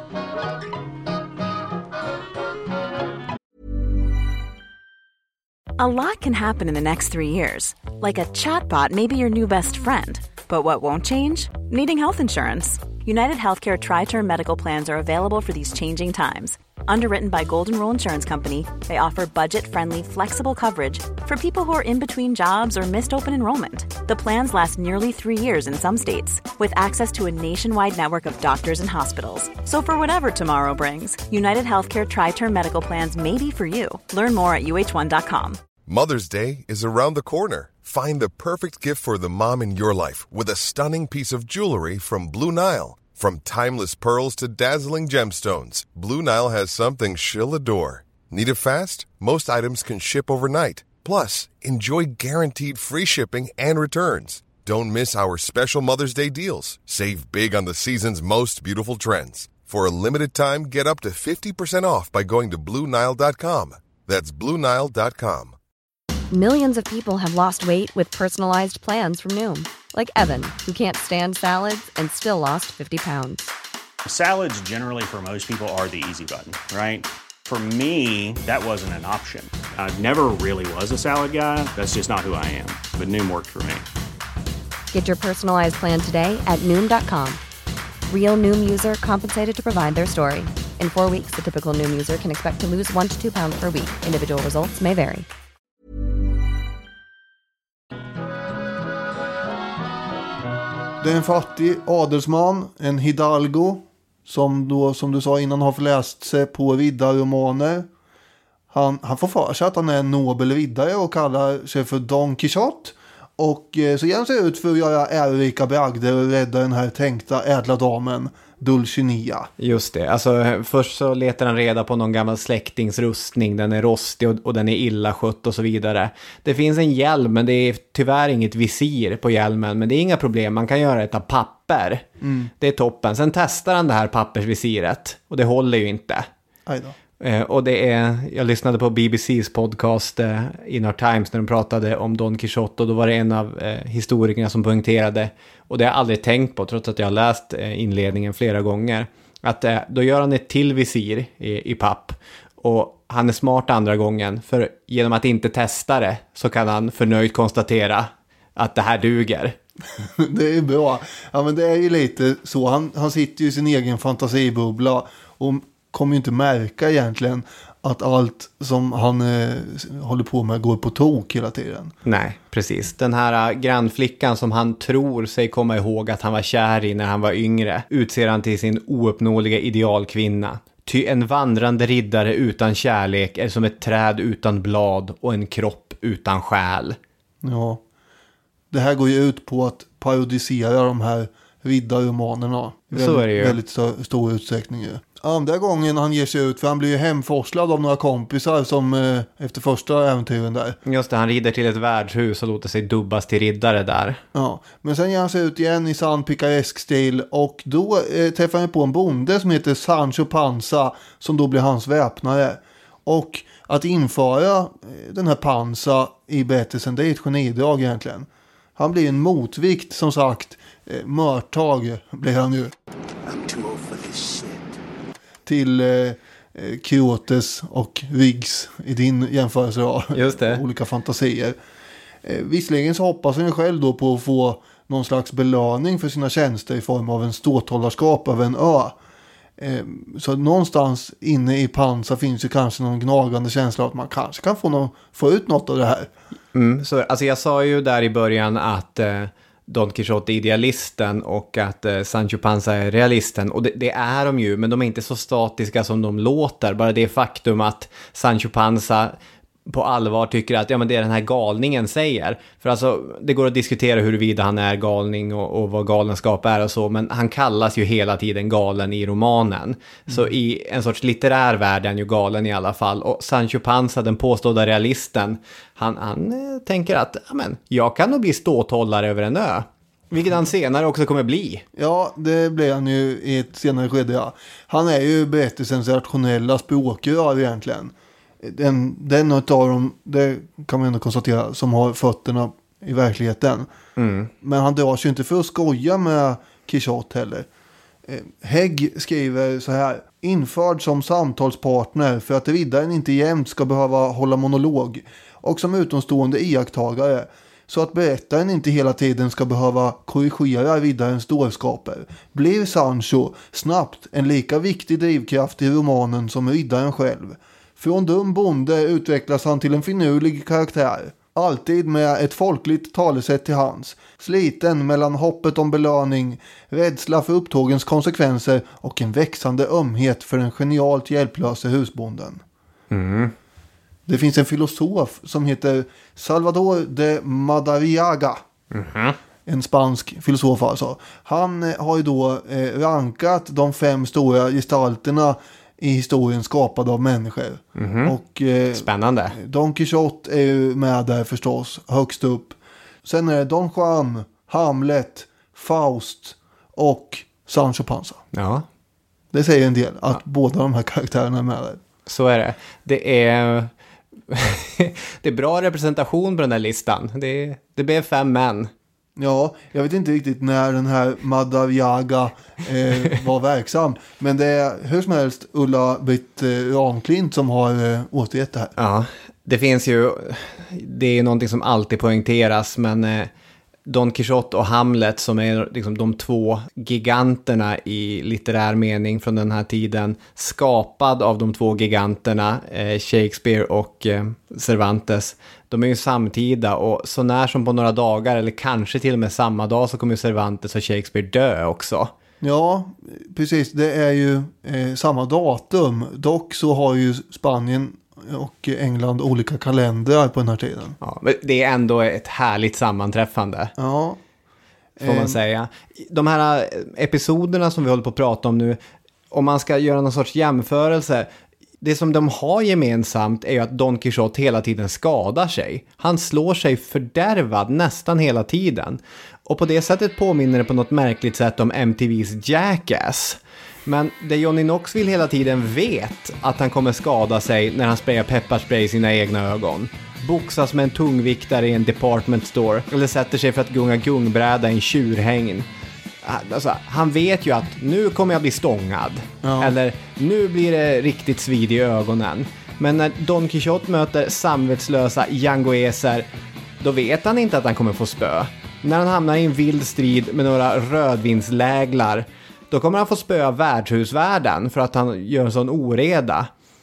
A lot can happen in the next three years. Like a chatbot may be your new best friend. But what won't change? Needing health insurance. United Healthcare Tri-Term Medical Plans are available for these changing times. Underwritten by Golden Rule Insurance Company, they offer budget-friendly, flexible coverage for people who are in between jobs or missed open enrollment. The plans last nearly three years in some states, with access to a nationwide network of doctors and hospitals. So for whatever tomorrow brings, United Healthcare Tri-Term Medical Plans may be for you. Learn more at U H one dot com. Mother's Day is around the corner. Find the perfect gift for the mom in your life with a stunning piece of jewelry from Blue Nile. From timeless pearls to dazzling gemstones, Blue Nile has something she'll adore. Need it fast? Most items can ship overnight. Plus, enjoy guaranteed free shipping and returns. Don't miss our special Mother's Day deals. Save big on the season's most beautiful trends. For a limited time, get up to fifty percent off by going to Blue Nile dot com. That's Blue Nile dot com. Millions of people have lost weight with personalized plans from Noom. Like Evan, who can't stand salads and still lost fifty pounds. Salads generally for most people are the easy button, right? For me, that wasn't an option. I never really was a salad guy. That's just not who I am. But Noom worked for me. Get your personalized plan today at noom dot com. Real Noom user compensated to provide their story. In four weeks, the typical Noom user can expect to lose one to two pounds per week. Individual results may vary. Det är en fattig adelsman, en hidalgo, som då, som du sa innan, har förläst sig på riddarromaner. Han, han får för sig att han är en nobel riddare och kallar sig för Don Quixote. Och eh, så ger han sig ut för att göra ärorika bragder och rädda den här tänkta ädla damen Dulcinea. Just det, alltså först så letar han reda på någon gammal släktingsrustning, den är rostig och, och den är illa skött och så vidare. Det finns en hjälm, men det är tyvärr inget visir på hjälmen, men det är inga problem, man kan göra ett av papper. Mm. Det är toppen. Sen testar han det här pappersvisiret och det håller ju inte. Aj då. Eh, och det är, jag lyssnade på B B C:s podcast eh, In Our Times när de pratade om Don Quixote, och då var det en av eh, historikerna som poängterade, och det har jag aldrig tänkt på trots att jag har läst eh, inledningen flera gånger, att eh, då gör han ett till visir i, i papp, och han är smart andra gången, för genom att inte testa det så kan han förnöjt konstatera att det här duger. Det är bra. Ja, men det är ju lite så, han, han sitter ju i sin egen fantasibubbla och kommer ju inte märka egentligen att allt som han eh, håller på med går på tok hela tiden. Nej, precis. Den här uh, grannflickan som han tror sig komma ihåg att han var kär i när han var yngre utser han till sin ouppnåeliga idealkvinna. Ty en vandrande riddare utan kärlek är som ett träd utan blad och en kropp utan själ. Ja, det här går ju ut på att parodisera de här riddarromanerna. Så är det ju. Väldigt stor, stor utsträckning ju. Andra gången han ger sig ut, för han blir ju hemforslad av några kompisar som eh, efter första äventyren där. Just det, han rider till ett värdshus och låter sig dubbas till riddare där. Ja, men sen ger han sig ut igen i sann picaresk stil, och då eh, träffar han på en bonde som heter Sancho Panza, som då blir hans väpnare. Och att införa eh, den här Panza i berättelsen, det är ett genidrag egentligen. Han blir en motvikt, som sagt, eh, mörtag blir han ju. I'm too old for this shit. Till eh, Quixotes och Riggs i din jämförelse då. Just det. Olika fantasier. Eh, visserligen så hoppas han ju själv då på att få någon slags belöning för sina tjänster i form av en ståthållarskap av en ö. Eh, så någonstans inne i Panza finns ju kanske någon gnagande känsla att man kanske kan få, någon, få ut något av det här. Mm, så, alltså jag sa ju där i början att eh, Don Quixote är idealisten och att eh, Sancho Panza är realisten, och det, det är de ju, men de är inte så statiska som de låter. Bara det faktum att Sancho Panza på allvar tycker att ja, men det är den här galningen säger. För alltså, det går att diskutera huruvida han är galning och, och vad galenskap är och så, men han kallas ju hela tiden galen i romanen. Mm. Så i en sorts litterär värld är han ju galen i alla fall. Och Sancho Panza, den påstådda realisten, han, han eh, tänker att ja, men, jag kan nog bli ståthållare över en ö. Vilket han senare också kommer bli. Ja, det blir han ju i ett senare skede, ja. Han är ju berättelsens rationella språkrör egentligen. Den, den av dem, det kan man ändå konstatera, som har fötterna i verkligheten. Mm. Men han drar sig inte för att skoja med Quixote heller. Hägg skriver så här: införd som samtalspartner för att riddaren inte jämt ska behöva hålla monolog, och som utomstående iakttagare så att berättaren inte hela tiden ska behöva korrigera riddarens dårskaper, blir Sancho snabbt en lika viktig drivkraft i romanen som riddaren själv. Från dum bonde utvecklas han till en finurlig karaktär, alltid med ett folkligt talesätt till hands, sliten mellan hoppet om belöning, rädsla för upptågens konsekvenser och en växande ömhet för den genialt hjälplösa husbonden. Mm. Det finns en filosof som heter Salvador de Madariaga. Mm-hmm. En spansk filosof alltså. Han har ju då eh, rankat de fem stora gestalterna i historien skapad av människor. Mm-hmm. Och, eh, spännande. Don Quixote är ju med där förstås, högst upp. Sen är det Don Juan, Hamlet, Faust och Sancho Panza. Ja. Det säger en del att ja. båda de här karaktärerna är med där. Så är det. Det är det är bra representation på den här listan. Det, det blev fem män. Ja, jag vet inte riktigt när den här Madariaga eh, var verksam. Men det är hur som helst Ulla-Britt eh, Ramklint som har eh, återgett det här. Ja, det finns ju, det är någonting som alltid poängteras, men eh, Don Quixote och Hamlet, som är liksom de två giganterna i litterär mening från den här tiden, skapad av de två giganterna eh, Shakespeare och eh, Cervantes. De är ju samtida, och så när som på några dagar, eller kanske till och med samma dag, så kommer ju Cervantes och Shakespeare dö också. Ja, precis. Det är ju eh, samma datum. Dock så har ju Spanien och England olika kalendrar på den här tiden. Ja, men det är ändå ett härligt sammanträffande. Ja. Får man eh, säga. De här episoderna som vi håller på att prata om nu, om man ska göra någon sorts jämförelse, det som de har gemensamt är ju att Don Quixote hela tiden skadar sig. Han slår sig fördärvad nästan hela tiden. Och på det sättet påminner det på något märkligt sätt om M T V:s Jackass. Men det Johnny Knoxville hela tiden vet att han kommer skada sig när han sprayar pepparspray i sina egna ögon. Boxas med en tungviktare i en department store, eller sätter sig för att gunga gungbräda i en tjurhägn. Alltså, han vet ju att nu kommer jag bli stångad. Ja. Eller nu blir det riktigt svid i ögonen. Men när Don Quixote möter samvetslösa yangoeser, då vet han inte att han kommer få spö. När han hamnar i en vild strid med några rödvinsläglar, då kommer han få spöa värdshusvärden för att han gör en sån oreda.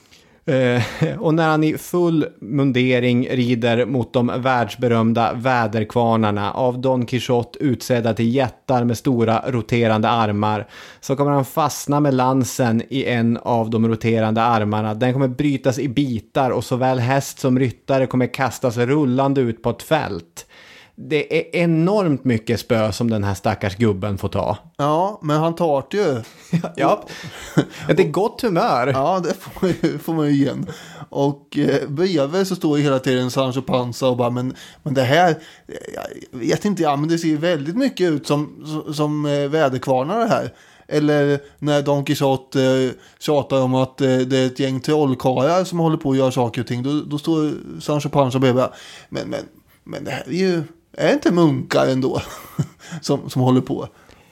Uh, och när han i full mundering rider mot de världsberömda väderkvarnarna, av Don Quixote utsedda till jättar med stora roterande armar, så kommer han fastna med lansen i en av de roterande armarna. Den kommer brytas i bitar, och såväl häst som ryttare kommer kastas rullande ut på ett fält. Det är enormt mycket spö som den här stackars gubben får ta. Ja, men han tar det ju. Ja, det är gott humör. Ja, det får, ju, får man ju igen. Och eh, bredvid så står ju hela tiden Sancho Panza och bara, men, men det här, jag vet inte, ja, men det ser ju väldigt mycket ut som, som eh, väderkvarnar det här. Eller när Don Quixote eh, tjatar om att eh, det är ett gäng trollkarlar som håller på att göra saker och ting. Då, då står Sancho Panza bredvid. Men, men, men det här är ju... Är inte munkar ändå som, som håller på?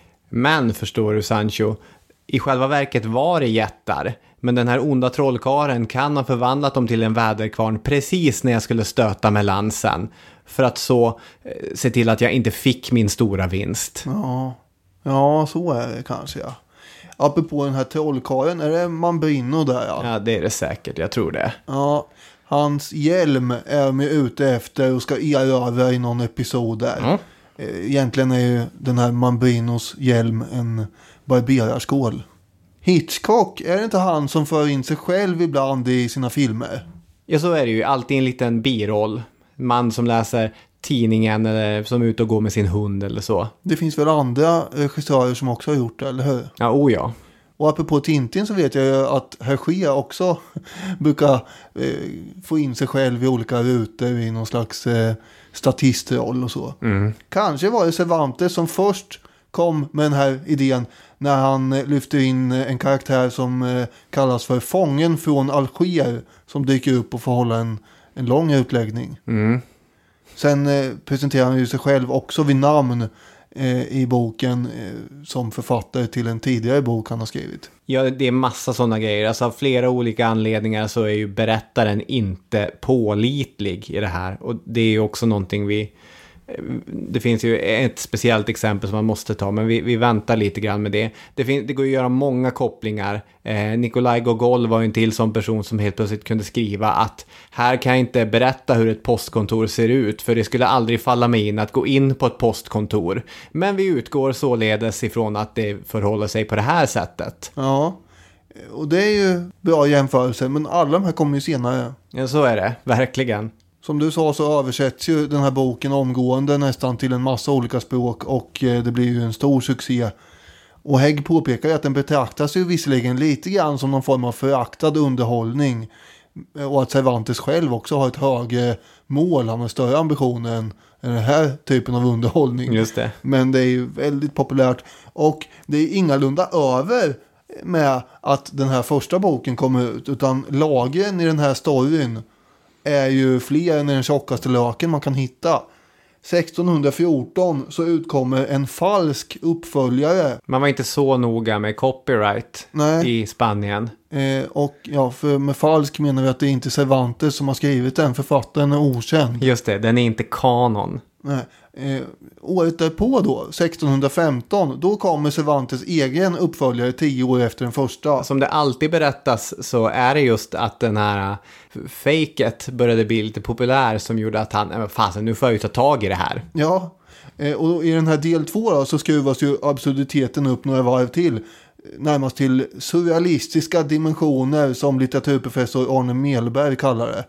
Men förstår du, Sancho, i själva verket var det jättar. Men den här onda trollkaren kan ha förvandlat dem till en väderkvarn precis när jag skulle stöta med lansen. För att så eh, se till att jag inte fick min stora vinst. Ja, ja, så är det kanske, ja. Apropå den här trollkaren, är det Mambrino där, ja? Ja, det är det säkert, jag tror det. Ja. Hans hjälm är de ute efter och ska erövra i någon episod där. Mm. Egentligen är ju den här Mambrinos hjälm en barberarskål. Hitchcock, är det inte han som för in sig själv ibland i sina filmer? Ja, så är det ju. Alltid en liten biroll. Man som läser tidningen eller som är ute och går med sin hund eller så. Det finns väl andra regissörer som också har gjort det, eller hur? Ja, oh ja. Och apropå Tintin så vet jag ju att Hergé också brukar eh, få in sig själv i olika rutor i någon slags eh, statistroll och så. Mm. Kanske var det Cervantes som först kom med den här idén när han eh, lyfter in eh, en karaktär som eh, kallas för fången från Alger, som dyker upp och får hålla en, en lång utläggning. Mm. Sen eh, presenterar han ju sig själv också vid namn i boken som författare till en tidigare bok han har skrivit. Ja, det är massa sådana grejer. Alltså av flera olika anledningar så är ju berättaren inte pålitlig i det här. Och det är ju också någonting vi... Det finns ju ett speciellt exempel som man måste ta, men vi, vi väntar lite grann med det. Det, fin- det går ju att göra många kopplingar. Eh, Nikolaj Gogol var ju en till sån person som helt plötsligt kunde skriva att här kan jag inte berätta hur ett postkontor ser ut, för det skulle aldrig falla mig in att gå in på ett postkontor. Men vi utgår således ifrån att det förhåller sig på det här sättet. Ja, och det är ju bra jämförelse, men alla de här kommer ju senare. Ja, så är det, verkligen. Som du sa så översätts ju den här boken omgående nästan till en massa olika språk, och det blir ju en stor succé. Och Hägg påpekar ju att den betraktas ju visserligen lite grann som någon form av föraktad underhållning, och att Cervantes själv också har ett högre mål, han har större ambitioner än den här typen av underhållning. Just det. Men det är ju väldigt populärt, och det är ingalunda över med att den här första boken kommer ut, utan lagen i den här storyn är ju fler än den tjockaste löken man kan hitta. sextonhundrafjorton så utkommer en falsk uppföljare. Man var inte så noga med copyright. Nej. I Spanien. Eh, och ja, för med falsk menar vi att det är inte Cervantes som har skrivit den. Författaren är okänd. Just det, den är inte kanon. Nej. Eh, året därpå då, sextonhundrafemton, då kommer Cervantes egen uppföljare tio år efter den första. Som det alltid berättas så är det just att den här fejket började bli lite populär som gjorde att han, fasen nu får jag ju ta tag i det här. Ja, eh, och i den här del två då, så skruvas ju absurditeten upp några varv till. Närmast till surrealistiska dimensioner som litteraturprofessor Arne Melberg kallar det.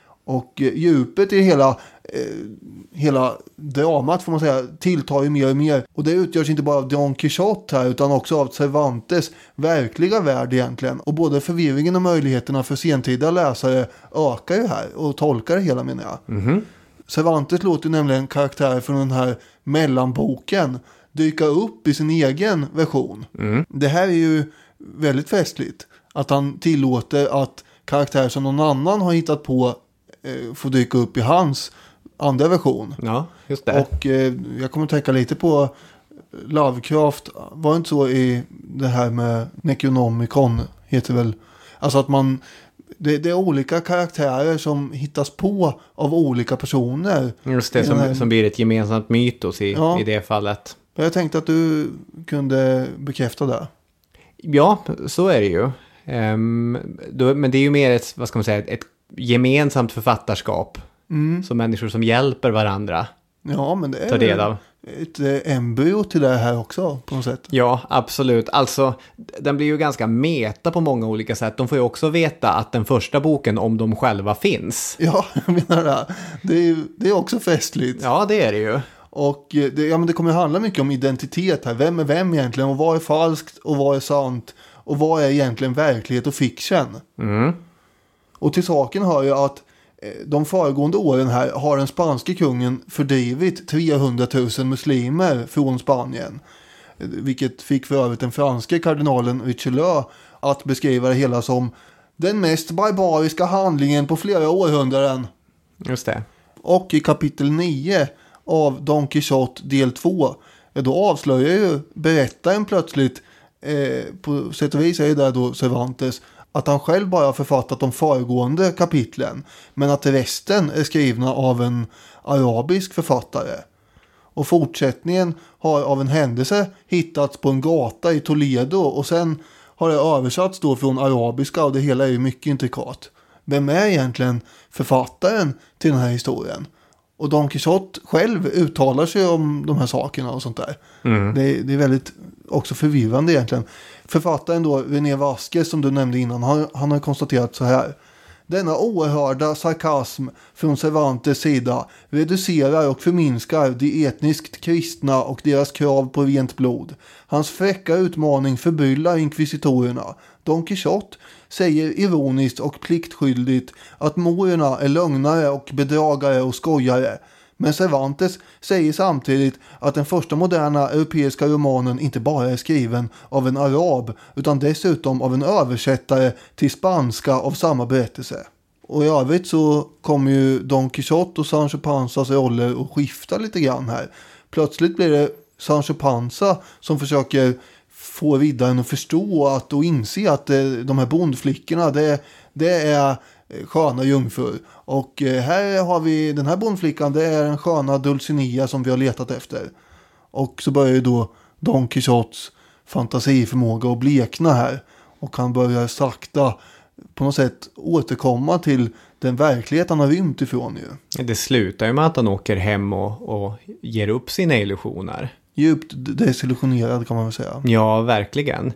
Och eh, djupet i hela, eh, hela dramat får man säga tilltar ju mer och mer. Och det utgörs inte bara av Don Quixote här utan också av Cervantes verkliga värld egentligen. Och både förvirringen och möjligheterna för sentida läsare ökar ju här och tolkar det hela menar jag. Mm-hmm. Cervantes låter nämligen karaktärer från den här mellanboken dyka upp i sin egen version. Mm. Det här är ju väldigt festligt. Att han tillåter att karaktärer som någon annan har hittat på eh, får dyka upp i hans andra version. Ja, just det. Och eh, jag kommer att tänka lite på Lovecraft. Var det inte så i det här med Necronomicon heter väl. Alltså att man det, det är olika karaktärer som hittas på av olika personer. Just det, som, här, som blir ett gemensamt mytos i, ja, i det fallet. Jag tänkte att du kunde bekräfta det. Ja, så är det ju. Um, då, men det är ju mer ett, vad ska man säga, ett, ett gemensamt författarskap. Mm. Som människor som hjälper varandra. Ja, men det är tar del av. Ett eh, embryo till det här också på något sätt. Ja, absolut. Alltså, den blir ju ganska meta på många olika sätt. De får ju också veta att den första boken om de själva finns. Ja, jag menar det. Det är, det är också festligt. Ja, det är det ju. Och det, ja, men det kommer ju handla mycket om identitet här. Vem är vem egentligen? Och vad är falskt? Och vad är sant? Och vad är egentligen verklighet och fiction? Mm. Och till saken hör ju att de föregående åren här har den spanske kungen fördrivit trehundratusen muslimer från Spanien. Vilket fick för övrigt den franske kardinalen Richelieu att beskriva det hela som den mest barbariska handlingen på flera århundraden. Just det. Och i kapitel nio av Don Quixote del två, då avslöjar ju berättaren plötsligt, eh, på sätt och vis är det då Cervantes, att han själv bara har författat de föregående kapitlen, men att resten är skrivna av en arabisk författare. Och fortsättningen har av en händelse hittats på en gata i Toledo och sen har det översatts då från arabiska och det hela är ju mycket intrikat. Vem är egentligen författaren till den här historien? Och Don Quixote själv uttalar sig om de här sakerna och sånt där. Mm. Det, det är väldigt också förvirrande egentligen. Författaren då, René Vasquez, som du nämnde innan, han, han har konstaterat så här. Denna oerhörda sarkasm från Cervantes sida reducerar och förminskar de etniskt kristna och deras krav på rent blod. Hans fräcka utmaning förbryllar inkvisitorerna. Don Quixote säger ironiskt och pliktskyldigt att morerna är lögnare och bedragare och skojare. Men Cervantes säger samtidigt att den första moderna europeiska romanen inte bara är skriven av en arab utan dessutom av en översättare till spanska av samma berättelse. Och i övrigt så kommer ju Don Quixote och Sancho Panzas roller att skifta lite grann här. Plötsligt blir det Sancho Panza som försöker få riddaren att förstå att, och inse att de här bondflickorna det, det är sköna jungfrur. Och här har vi den här bondflickan, det är en sköna Dulcinea som vi har letat efter. Och så börjar ju då Don Quixotes fantasiförmåga att blekna här. Och han börjar sakta på något sätt återkomma till den verklighet han har rymt ifrån ju. Det slutar ju med att han åker hem och, och ger upp sina illusioner. Djupt desillusionerad kan man väl säga. Ja, verkligen.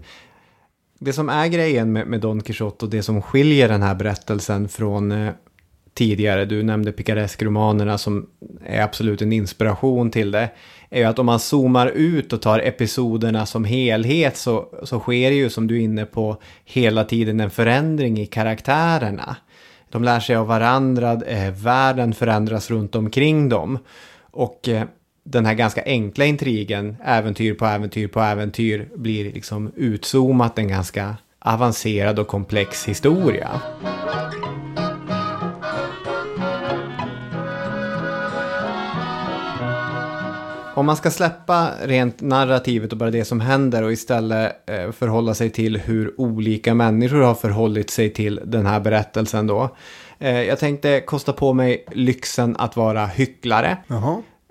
Det som är grejen med, med Don Quixote och det som skiljer den här berättelsen från eh, tidigare, du nämnde picaresque-romanerna som är absolut en inspiration till det, är ju att om man zoomar ut och tar episoderna som helhet så, så sker ju, som du är inne på, hela tiden en förändring i karaktärerna. De lär sig av varandra, eh, världen förändras runt omkring dem och eh, den här ganska enkla intrigen, äventyr på äventyr på äventyr, blir liksom utzoomat en ganska avancerad och komplex historia. Om man ska släppa rent narrativet och bara det som händer och istället eh, förhålla sig till hur olika människor har förhållit sig till den här berättelsen då. Eh, jag tänkte kosta på mig lyxen att vara hycklare. Jaha.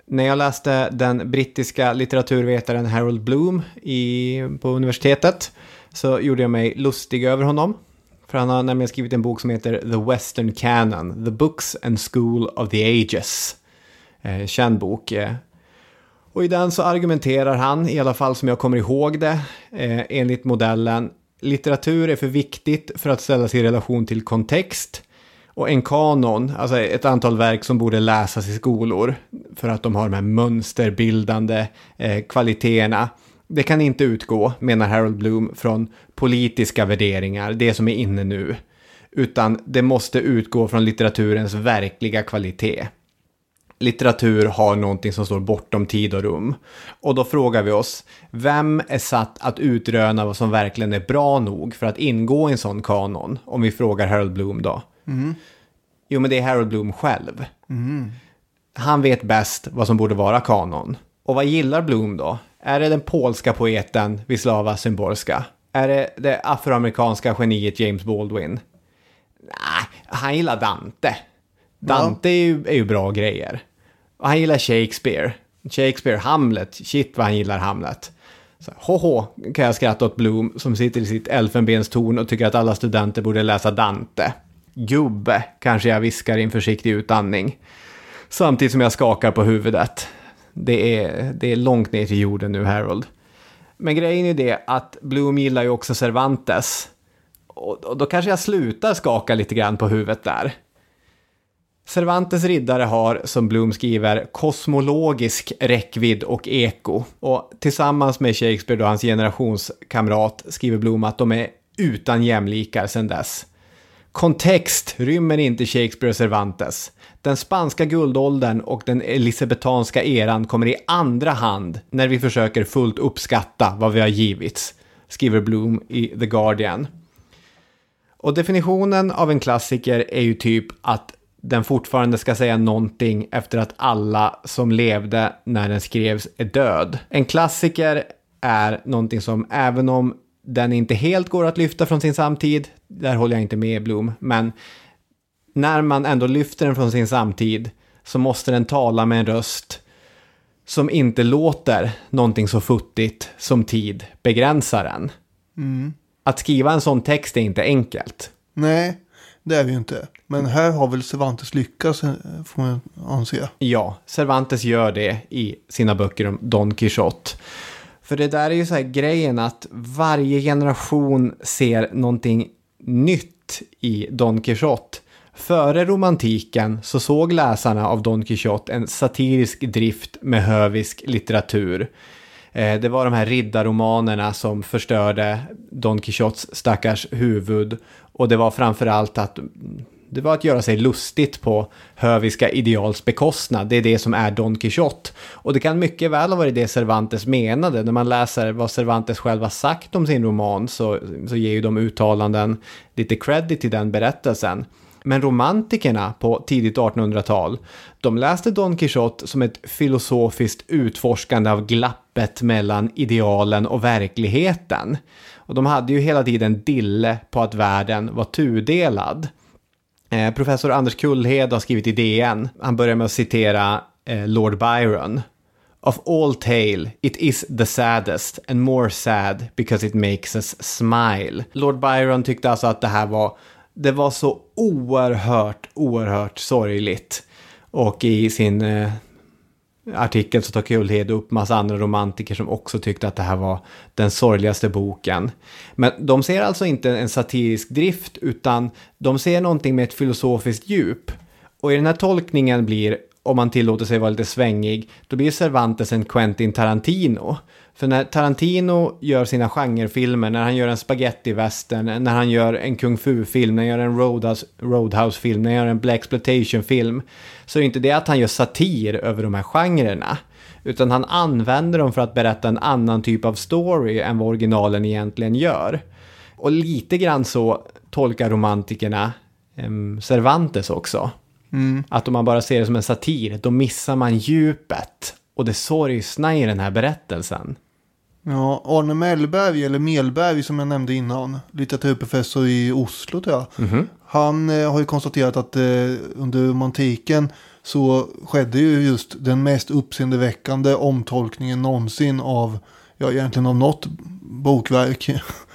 När jag läste den brittiska litteraturvetaren Harold Bloom i, på universitetet så gjorde jag mig lustig över honom. För han har nämligen skrivit en bok som heter The Western Canon, The Books and School of the Ages. Eh, känd bok. Eh. Och i den så argumenterar han, i alla fall som jag kommer ihåg det, eh, enligt modellen, litteratur är för viktigt för att ställas i relation till kontext. Och en kanon, alltså ett antal verk som borde läsas i skolor för att de har de här mönsterbildande eh, kvaliteterna. Det kan inte utgå, menar Harold Bloom, från politiska värderingar, det som är inne nu. Utan det måste utgå från litteraturens verkliga kvalitet. Litteratur har någonting som står bortom tid och rum. Och då frågar vi oss, vem är satt att utröna vad som verkligen är bra nog för att ingå i en sån kanon? Om vi frågar Harold Bloom då. Mm. Jo, men det är Harold Bloom själv. Mm. Han vet bäst vad som borde vara kanon. Och vad gillar Bloom då? Är det den polska poeten Wisława Szymborska? Är det det afroamerikanska geniet James Baldwin? Nej, han gillar Dante. Dante ja. är, ju, är ju bra grejer. Och han gillar Shakespeare. Shakespeare, Hamlet. Shit vad han gillar Hamlet. Så, hoho, kan jag skratta åt Bloom som sitter i sitt elfenbenstorn och tycker att alla studenter borde läsa Dante. Gubbe, kanske jag viskar i en försiktig utandning. Samtidigt som jag skakar på huvudet. Det är, det är långt ner till jorden nu, Harold. Men grejen är det att Bloom gillar ju också Cervantes. Och, och då kanske jag slutar skaka lite grann på huvudet där. Cervantes riddare har, som Bloom skriver, kosmologisk räckvidd och eko. Och tillsammans med Shakespeare och hans generationskamrat skriver Bloom att de är utan jämlikar sedan dess. Kontext rymmer inte Shakespeare och Cervantes. Den spanska guldåldern och den elisabetanska eran kommer i andra hand när vi försöker fullt uppskatta vad vi har givits, skriver Bloom i The Guardian. Och definitionen av en klassiker är ju typ att den fortfarande ska säga någonting efter att alla som levde när den skrevs är död. En klassiker är någonting som, även om den inte helt går att lyfta från sin samtid, där håller jag inte med Bloom, men när man ändå lyfter den från sin samtid så måste den tala med en röst som inte låter någonting så futtigt som tid begränsar den. Mm. Att skriva en sån text är inte enkelt. Nej, det är vi ju inte. Men här har väl Cervantes lyckats, får man anse. Ja, Cervantes gör det i sina böcker om Don Quixote. För det där är ju så här grejen att varje generation ser någonting nytt i Don Quixote. Före romantiken så såg läsarna av Don Quixote en satirisk drift med hövisk litteratur. Eh, det var de här riddarromanerna som förstörde Don Quixotes stackars huvud. Och det var framförallt att det var att göra sig lustigt på höviska ideals bekostnad. Det är det som är Don Quixote. Och det kan mycket väl ha varit det Cervantes menade. När man läser vad Cervantes själv har sagt om sin roman så, så ger ju de uttalanden lite credit till den berättelsen. Men romantikerna på tidigt artonhundratal, de läste Don Quixote som ett filosofiskt utforskande av glappet mellan idealen och verkligheten. Och de hade ju hela tiden dille på att världen var tudelad. Eh, professor Anders Kullhed har skrivit i D N. Han börjar med att citera eh, Lord Byron. Of all tale, it is the saddest and more sad because it makes us smile. Lord Byron tyckte alltså att det här var, det var så oerhört, oerhört sorgligt. Och i sin eh, artikel så tar Kullhed upp massa andra romantiker som också tyckte att det här var den sorgligaste boken. Men de ser alltså inte en satirisk drift utan de ser någonting med ett filosofiskt djup. Och i den här tolkningen blir, om man tillåter sig vara lite svängig, då blir Cervantes en Quentin Tarantino. För när Tarantino gör sina genrefilmer, när han gör en spaghetti-western, när han gör en kung fu-film, när han gör en Roadhouse, Roadhouse-film, när han gör en Blaxploitation-film, så är det inte det att han gör satir över de här genrerna. Utan han använder dem för att berätta en annan typ av story än vad originalen egentligen gör. Och lite grann så tolkar romantikerna eh, Cervantes också. Mm. Att om man bara ser det som en satir, då missar man djupet och det sorgsna i den här berättelsen. Ja, Arne Mellberg, eller Mellberg som jag nämnde innan, litteraturprofessor i Oslo tror jag. Mm-hmm. Han eh, har ju konstaterat att eh, under romantiken så skedde ju just den mest uppseendeväckande omtolkningen någonsin av, ja egentligen av något bokverk.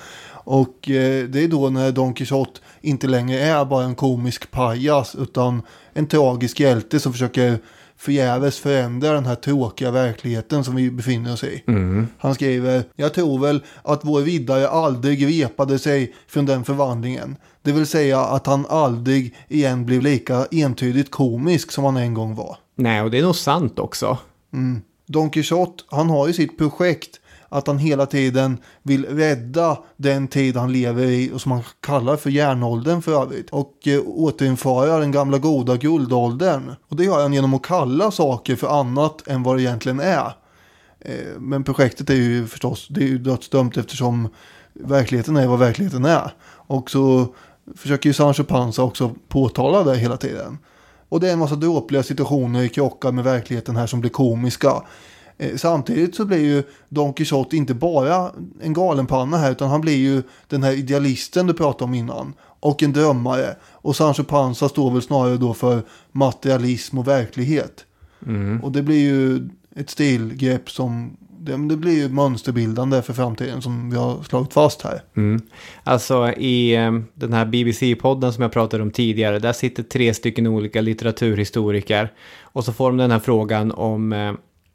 Och eh, det är då när Don Quixote inte längre är bara en komisk pajas utan en tragisk hjälte som försöker förgäves förändra den här tråkiga verkligheten som vi befinner oss i. Mm. Han skriver: jag tror väl att vår riddare aldrig repade sig från den förvandlingen. Det vill säga att han aldrig igen blev lika entydigt komisk som han en gång var. Nej, och det är nog sant också. Mm. Don Quixote, han har ju sitt projekt att han hela tiden vill rädda den tid han lever i och som han kallar för järnåldern för övrigt. Och eh, återinföra den gamla goda guldåldern. Och det gör han genom att kalla saker för annat än vad det egentligen är. Eh, men projektet är ju förstås, det är ju dödsdömt eftersom verkligheten är vad verkligheten är. Och så försöker ju Sancho Panza också påtala det hela tiden. Och det är en massa dråpliga situationer i krockar med verkligheten här som blir komiska. Samtidigt så blir ju Don Quixote inte bara en galenpanna här utan han blir ju den här idealisten du pratade om innan och en drömmare. Och Sancho Panza står väl snarare då för materialism och verklighet. Mm. Och det blir ju ett stilgrepp som det, det blir ju mönsterbildande för framtiden som vi har slagit fast här. Mm. Alltså i eh, den här B B C-podden som jag pratade om tidigare, där sitter tre stycken olika litteraturhistoriker och så får de den här frågan om eh,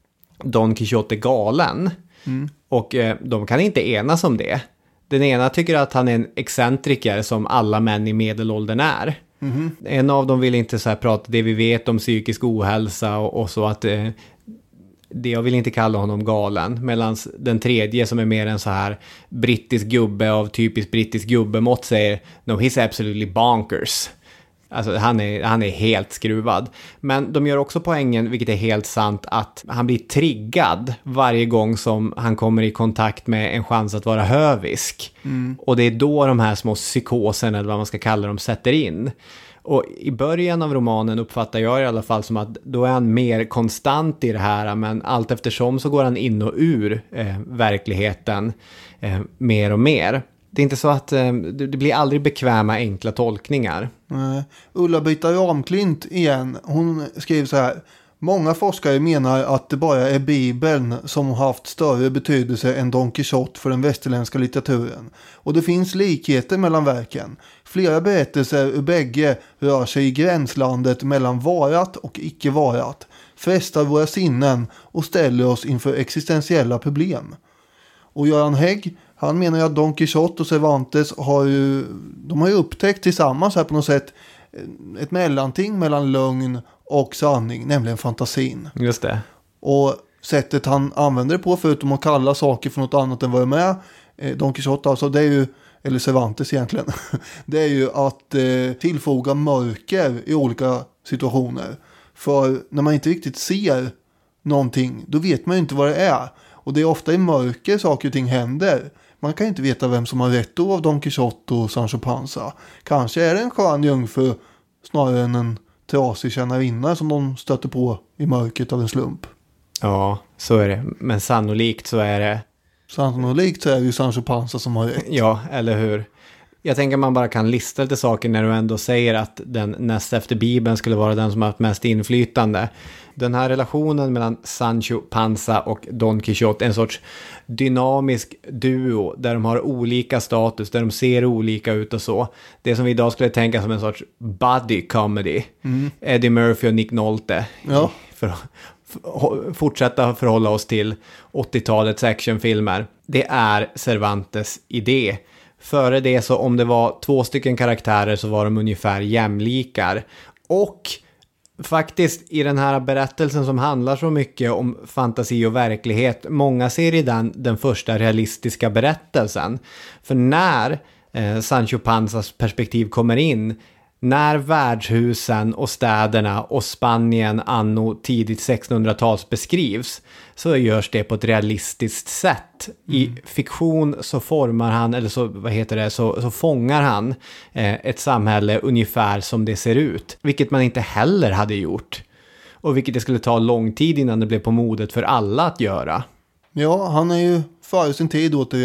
Don Quixote galen. Mm. Och eh, de kan inte enas om det. Den ena tycker att han är en excentriker som alla män i medelåldern är. Mm. En av dem vill inte så här prata det vi vet om psykisk ohälsa och, och så att eh, det jag vill inte kalla honom galen. Medan den tredje som är mer en så här brittisk gubbe av typiskt brittisk gubbemått säger no, he's absolutely bonkers. Alltså han är, han är helt skruvad. Men de gör också poängen, vilket är helt sant, att han blir triggad varje gång som han kommer i kontakt med en chans att vara hövisk. Mm. Och det är då de här små psykoserna, eller vad man ska kalla dem, sätter in. Och i början av romanen uppfattar jag i alla fall som att då är han mer konstant i det här, men allt eftersom så går han in och ur eh, verkligheten eh, mer och mer. Det är inte så att eh, det blir aldrig bekväma enkla tolkningar. Nej. Ulla-Britta Ramklint igen, hon skriver så här: många forskare menar att det bara är Bibeln som har haft större betydelse än Don Quixote för den västerländska litteraturen. Och det finns likheter mellan verken. Flera berättelser ur bägge rör sig i gränslandet mellan varat och icke varat, frestar våra sinnen och ställer oss inför existentiella problem. Och Göran Hägg, han menar ju att Don Quixote och Cervantes har ju, de har ju upptäckt tillsammans här på något sätt ett mellanting mellan lögn och sanning, nämligen fantasin. Just det. Och sättet han använder det på, förutom att kalla saker för något annat än vad det är med, Don Quixote alltså, det är ju, eller Cervantes egentligen, det är ju att eh, tillfoga mörker i olika situationer. För när man inte riktigt ser någonting, då vet man ju inte vad det är. Och det är ofta i mörker saker och ting händer. Man kan inte veta vem som har rätt av Don Quixote och Sancho Panza. Kanske är det en skön jungfru snarare än en trasig tjänarinna som de stöter på i mörkret av en slump. Ja, så är det. Men sannolikt så är det... Sannolikt så är det ju Sancho Panza som har rätt. Ja, eller hur? Jag tänker man bara kan lista lite saker när du ändå säger att den näst efter Bibeln skulle vara den som har haft mest inflytande. Den här relationen mellan Sancho Panza och Don Quixote är en sorts dynamisk duo där de har olika status, där de ser olika ut och så. Det som vi idag skulle tänka som en sorts buddy comedy. Mm. Eddie Murphy och Nick Nolte. Ja. För att fortsätta förhålla oss till åttiotalets actionfilmer. Det är Cervantes idé. Före det så om det var två stycken karaktärer så var de ungefär jämlikar. Och faktiskt i den här berättelsen som handlar så mycket om fantasi och verklighet, många ser i den den första realistiska berättelsen. För när eh, Sancho Panzas perspektiv kommer in, när värdshusen och städerna och Spanien anno tidigt sextonhundratals beskrivs, så görs det på ett realistiskt sätt. Mm. I fiktion så formar han, eller så, vad heter det, så, så fångar han eh, ett samhälle ungefär som det ser ut. Vilket man inte heller hade gjort. Och vilket det skulle ta lång tid innan det blev på modet för alla att göra. Ja, han är ju före sin tid återigen.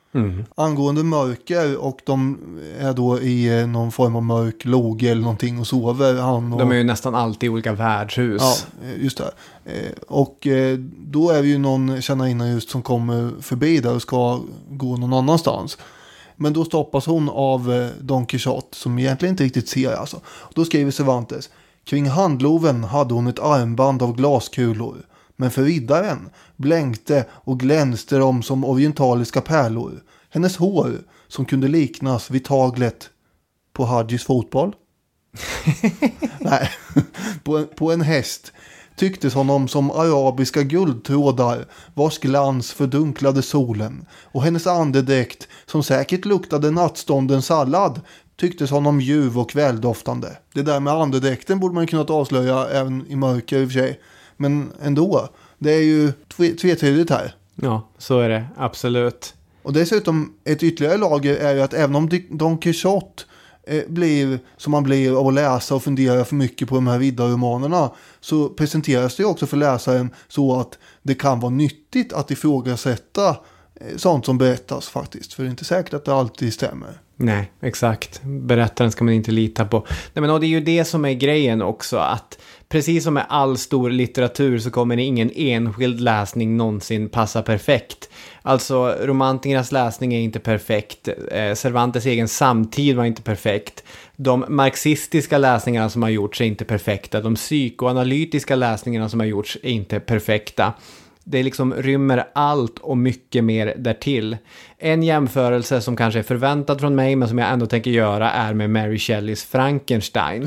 Mm. Angående mörker, och de är då i någon form av mörk loge eller någonting och sover. Han och, de är ju nästan alltid i olika värdshus. Ja, just det. Och då är det ju någon tjänarinna just som kommer förbi där och ska gå någon annanstans. Men då stoppas hon av Don Quixote som egentligen inte riktigt ser. Alltså. Då skriver Cervantes: kring handloven hade hon ett armband av glaskulor. Men för riddaren blänkte och glänste de som orientaliska pärlor. Hennes hår som kunde liknas vid taglet på Hadjis fotboll. Nej, på en, på en häst tycktes honom som arabiska guldtrådar vars glans fördunklade solen. Och hennes andedräkt som säkert luktade nattståndens sallad tycktes honom ljuv och väldoftande. Det där med andedräkten borde man kunna avslöja även i mörker i och för sig. Men ändå, det är ju tvetydigt här. Ja, så är det. Absolut. Och dessutom, ett ytterligare lager är ju att även om Don Quixote eh, blir som man blir av att läsa och fundera för mycket på de här riddarromanerna, så presenteras det ju också för läsaren så att det kan vara nyttigt att ifrågasätta eh, sånt som berättas faktiskt. För det är inte säkert att det alltid stämmer. Nej, exakt. Berättaren ska man inte lita på. Nej, men och det är ju det som är grejen också, att precis som med all stor litteratur så kommer det ingen enskild läsning någonsin passa perfekt. Alltså, romantikernas läsning är inte perfekt. Eh, Cervantes egen samtid var inte perfekt. De marxistiska läsningarna som har gjorts är inte perfekta. De psykoanalytiska läsningarna som har gjorts är inte perfekta. Det liksom rymmer allt och mycket mer därtill. En jämförelse som kanske är förväntad från mig men som jag ändå tänker göra är med Mary Shelleys Frankenstein.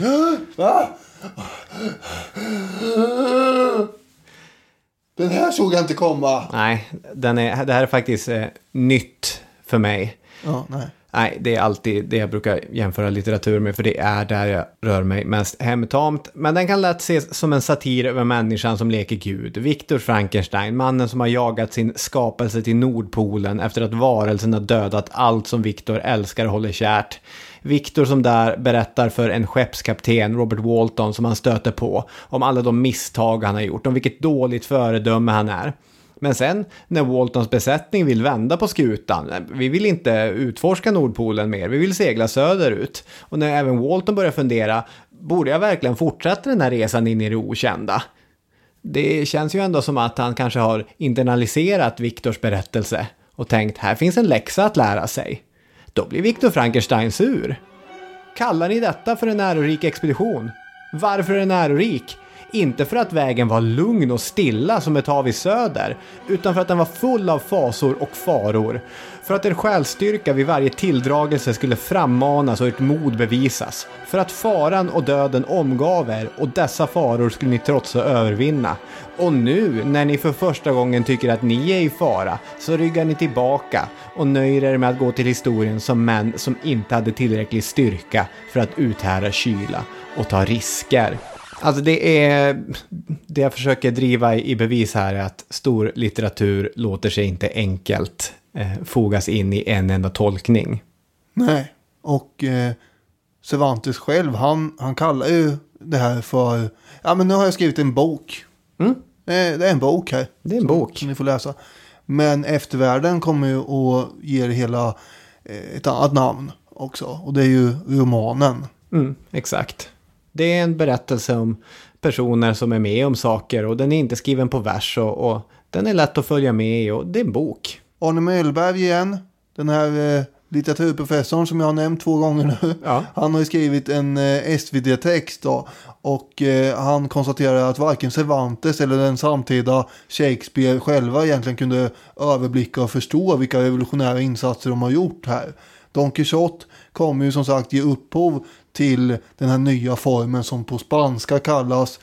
Den här såg jag inte komma. Nej, den är, det här är faktiskt eh, nytt för mig. Ja, nej. Nej, det är alltid det jag brukar jämföra litteratur med, för det är där jag rör mig mest hemtamt. Men den kan lätt ses som en satir över människan som leker Gud. Victor Frankenstein, mannen som har jagat sin skapelse till Nordpolen efter att varelsen har dödat allt som Victor älskar och håller kärt. Victor som där berättar för en skeppskapten, Robert Walton, som han stöter på, om alla de misstag han har gjort, om vilket dåligt föredöme han är. Men sen, när Waltons besättning vill vända på skutan, vi vill inte utforska Nordpolen mer, vi vill segla söderut. Och när även Walton börjar fundera, borde jag verkligen fortsätta den här resan in i det okända? Det känns ju ändå som att han kanske har internaliserat Victors berättelse och tänkt, här finns en läxa att lära sig. Då blir Victor Frankenstein sur. Kallar ni detta för en ärorik expedition? Varför är den ärorik? Inte för att vägen var lugn och stilla som ett hav i söder, utan för att den var full av fasor och faror. För att er själsstyrka vid varje tilldragelse skulle frammanas och ert mod bevisas. För att faran och döden omgav er och dessa faror skulle ni trotsa och övervinna. Och nu, när ni för första gången tycker att ni är i fara, så ryggar ni tillbaka och nöjer er med att gå till historien som män som inte hade tillräcklig styrka för att uthärda kyla och ta risker. Alltså det är det jag försöker driva i bevis här, är att stor litteratur låter sig inte enkelt eh, fogas in i en enda tolkning. Nej, och eh, Cervantes själv, han, han kallar ju det här för, ja men nu har jag skrivit en bok. Mm. Det, det är en bok här. Det är en bok. Som ni får läsa. Men eftervärlden kommer ju att ge det hela eh, ett annat namn också. Och det är ju romanen. Mm, exakt. Det är en berättelse om personer som är med om saker, och den är inte skriven på vers, och, och den är lätt att följa med i, och det är en bok. Arne Mellberg igen, den här eh, litteraturprofessorn som jag har nämnt två gånger nu. Ja. Han har ju skrivit en eh, S V D-text då, och eh, han konstaterar att varken Cervantes eller den samtida Shakespeare själva egentligen kunde överblicka och förstå vilka revolutionära insatser de har gjort här. Don Quixote kommer ju som sagt ge upphov till den här nya formen som på spanska kallas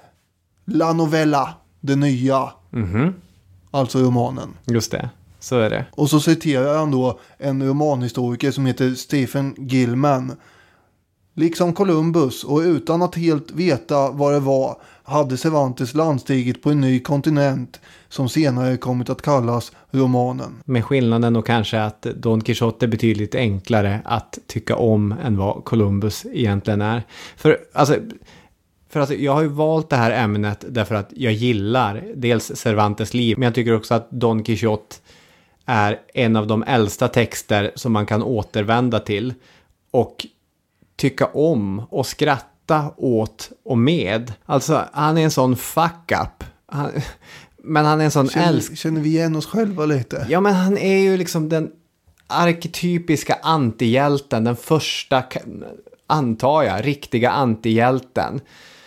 La Novella, det nya. Mm-hmm. Alltså romanen. Just det, så är det. Och så citerar han då en romanhistoriker som heter Stephen Gilman. Liksom Columbus, och utan att helt veta vad det var, hade Cervantes landstigit på en ny kontinent som senare kommit att kallas romanen. Med skillnaden då kanske att Don Quixote är betydligt enklare att tycka om än vad Columbus egentligen är. För alltså, för alltså jag har ju valt det här ämnet därför att jag gillar dels Cervantes liv, men jag tycker också att Don Quixote är en av de äldsta texter som man kan återvända till och tycka om och skratta åt och med. Alltså, han är en sån fuck up. Han, men han är en sån känner, älsk... Känner vi igen oss själva lite? Ja, men han är ju liksom den arketypiska antihjälten. Den första, antar jag, riktiga antihjälten.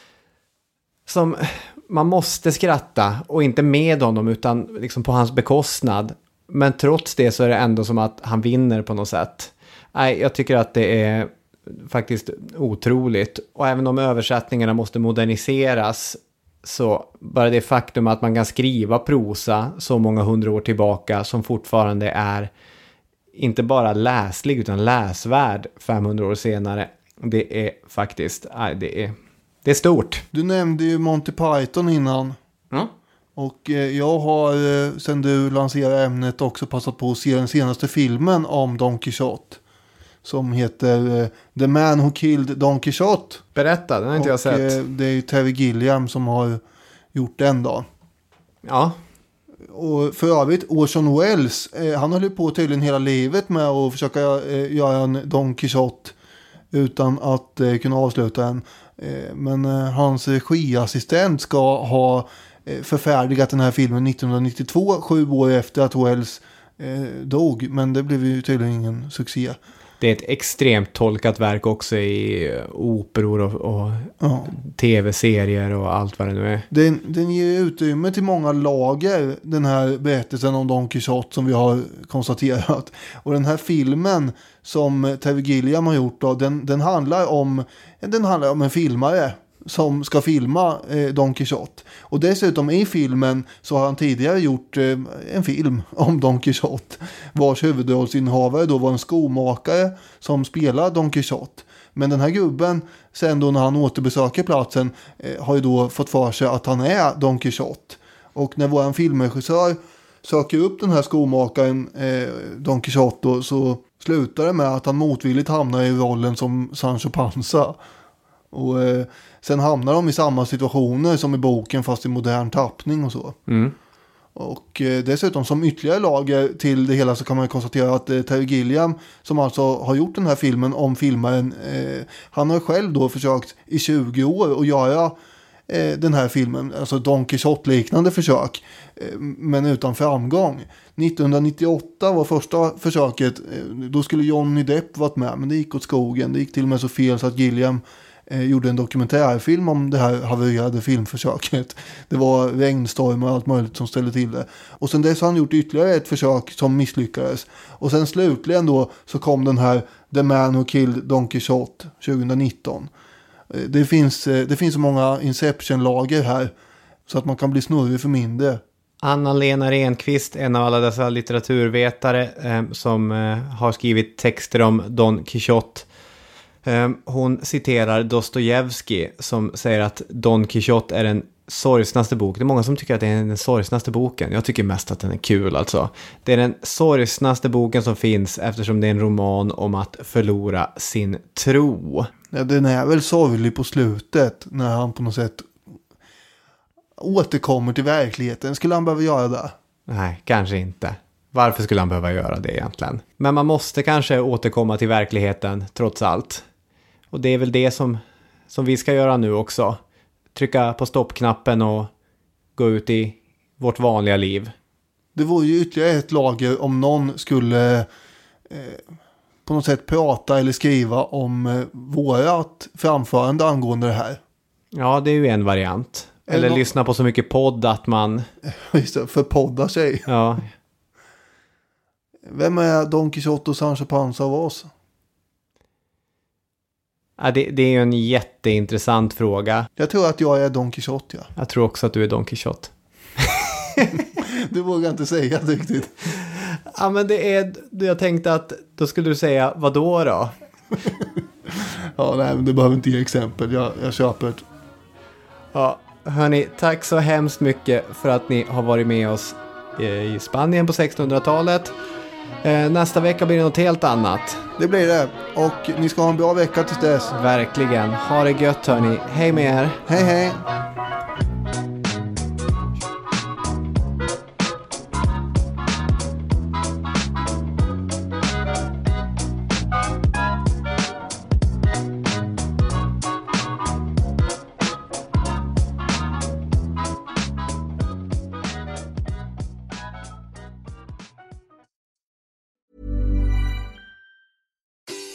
Som man måste skratta och inte med honom utan liksom på hans bekostnad. Men trots det så är det ändå som att han vinner på något sätt. Nej, jag tycker att det är faktiskt otroligt. Och även om översättningarna måste moderniseras, så bara det faktum att man kan skriva prosa så många hundra år tillbaka som fortfarande är inte bara läslig utan läsvärd femhundra år senare. Det är faktiskt, nej, det är, det är stort. Du nämnde ju Monty Python innan. Mm. Och eh, jag har eh, sen du lanserade ämnet också passat på att se den senaste filmen om Don Quixote. Som heter eh, The Man Who Killed Don Quixote. Berätta, den har inte och, jag sett. Eh, det är ju Terry Gilliam som har gjort den då. Ja. Och för övrigt, Orson Welles, eh, han höll ju på tydligen hela livet med att försöka eh, göra en Don Quixote utan att eh, kunna avsluta den. Eh, men eh, hans regiassistent ska ha eh, förfärdigat den här filmen nittonhundranittiotvå, sju år efter att Welles eh, dog. Men det blev ju tydligen ingen succé. Det är ett extremt tolkat verk också i operor och, och ja. tv-serier och allt vad det nu är. Den, den ger utrymme till många lager, den här berättelsen om Don Quixote som vi har konstaterat. Och den här filmen som Terry Gilliam har gjort då, den, den, handlar om, den handlar om en filmare som ska filma eh, Don Quixote. Och dessutom i filmen så har han tidigare gjort eh, en film om Don Quixote. Vars huvudrollsinnehavare då var en skomakare som spelar Don Quixote. Men den här gubben, sen då när han återbesöker platsen, eh, har ju då fått för sig att han är Don Quixote. Och när vår filmregissör söker upp den här skomakaren eh, Don Quixote då, så slutar det med att han motvilligt hamnar i rollen som Sancho Panza. Och eh, sen hamnar de i samma situationer som i boken fast i modern tappning och så. Mm. Och eh, dessutom som ytterligare lager till det hela så kan man konstatera att eh, Terry Gilliam som alltså har gjort den här filmen om filmaren, eh, han har själv då försökt i tjugo år att göra eh, den här filmen, alltså Don Quixote-liknande försök, eh, men utan framgång. nittonhundranittioåtta var första försöket, eh, då skulle Johnny Depp varit med, men det gick åt skogen, det gick till och med så fel så att Gilliam Eh, gjorde en dokumentärfilm om det här havererade filmförsöket. Det var regnstormar och allt möjligt som ställde till det. Och sen dess har han gjort ytterligare ett försök som misslyckades. Och sen slutligen då så kom den här The Man Who Killed Don Quixote tjugonitton. Eh, det, finns, eh, det finns så många Inception-lager här så att man kan bli snurrig för mindre. Anna-Lena Renqvist, en av alla dessa litteraturvetare eh, som eh, har skrivit texter om Don Quixote. Hon citerar Dostojevskij som säger att Don Quixote är den sorgsnaste boken. Det är många som tycker att det är den sorgsnaste boken. Jag tycker mest att den är kul alltså. Det är den sorgsnaste boken som finns eftersom det är en roman om att förlora sin tro. Ja, den är väl sorglig på slutet när han på något sätt återkommer till verkligheten. Skulle han behöva göra det? Nej, kanske inte. Varför skulle han behöva göra det egentligen? Men man måste kanske återkomma till verkligheten trots allt. Och det är väl det som, som vi ska göra nu också. Trycka på stoppknappen och gå ut i vårt vanliga liv. Det vore ju ytterligare ett lager om någon skulle eh, på något sätt prata eller skriva om eh, vårat framförande angående det här. Ja, det är ju en variant. Eller, eller lyssna på så mycket podd att man... Just det, förpoddar sig. Ja. Vem är Don Quixote och Sancho Panza av oss? Ja, det, det är ju en jätteintressant fråga. Jag tror att jag är Don Quixote, ja. Jag tror också att du är Don Quixote. Du vågar inte säga riktigt. Ja, men det är... Jag tänkte att då skulle du säga, vad då då? Ja, nej, men det behöver inte ge exempel. Jag, jag köper ett. Ja, hörni, tack så hemskt mycket för att ni har varit med oss i Spanien på sextonhundratalet. Nästa vecka blir det något helt annat. Det blir det. Och ni ska ha en bra vecka tills dess. Verkligen. Ha det gött hörni. Hej med er. Hej hej.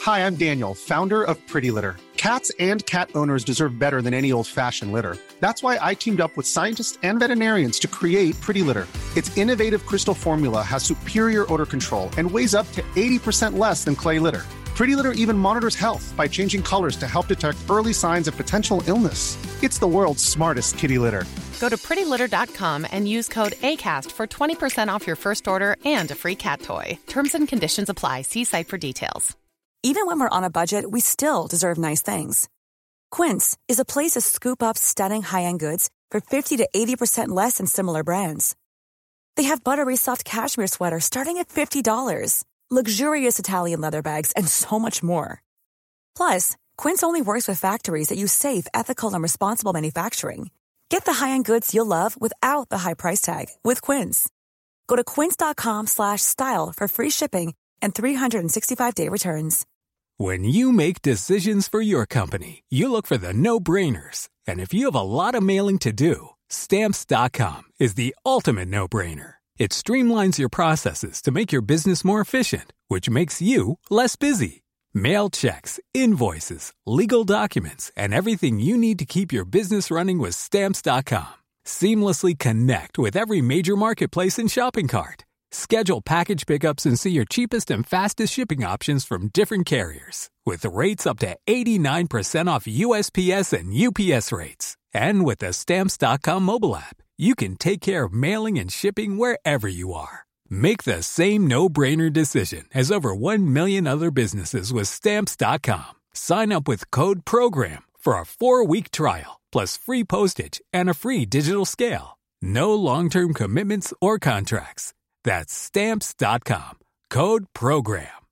Hi, I'm Daniel, founder of Pretty Litter. Cats and cat owners deserve better than any old-fashioned litter. That's why I teamed up with scientists and veterinarians to create Pretty Litter. Its innovative crystal formula has superior odor control and weighs up to eighty percent less than clay litter. Pretty Litter even monitors health by changing colors to help detect early signs of potential illness. It's the world's smartest kitty litter. Go to pretty litter dot com and use code ACAST for twenty percent off your first order and a free cat toy. Terms and conditions apply. See site for details. Even when we're on a budget, we still deserve nice things. Quince is a place to scoop up stunning high-end goods for fifty to eighty percent less than similar brands. They have buttery soft cashmere sweaters starting at fifty dollars, luxurious Italian leather bags, and so much more. Plus, Quince only works with factories that use safe, ethical, and responsible manufacturing. Get the high-end goods you'll love without the high price tag with Quince. Go to quince.com slash style for free shipping and three sixty-five day returns. When you make decisions for your company, you look for the no-brainers. And if you have a lot of mailing to do, Stamps dot com is the ultimate no-brainer. It streamlines your processes to make your business more efficient, which makes you less busy. Mail checks, invoices, legal documents, and everything you need to keep your business running with Stamps dot com. Seamlessly connect with every major marketplace and shopping cart. Schedule package pickups and see your cheapest and fastest shipping options from different carriers, with rates up to eighty-nine percent off U S P S and U P S rates. And with the Stamps dot com mobile app, you can take care of mailing and shipping wherever you are. Make the same no-brainer decision as over one million other businesses with Stamps dot com. Sign up with code PROGRAM for a four-week trial, plus free postage and a free digital scale. No long-term commitments or contracts. That's Stamps dot com. Code PROGRAM.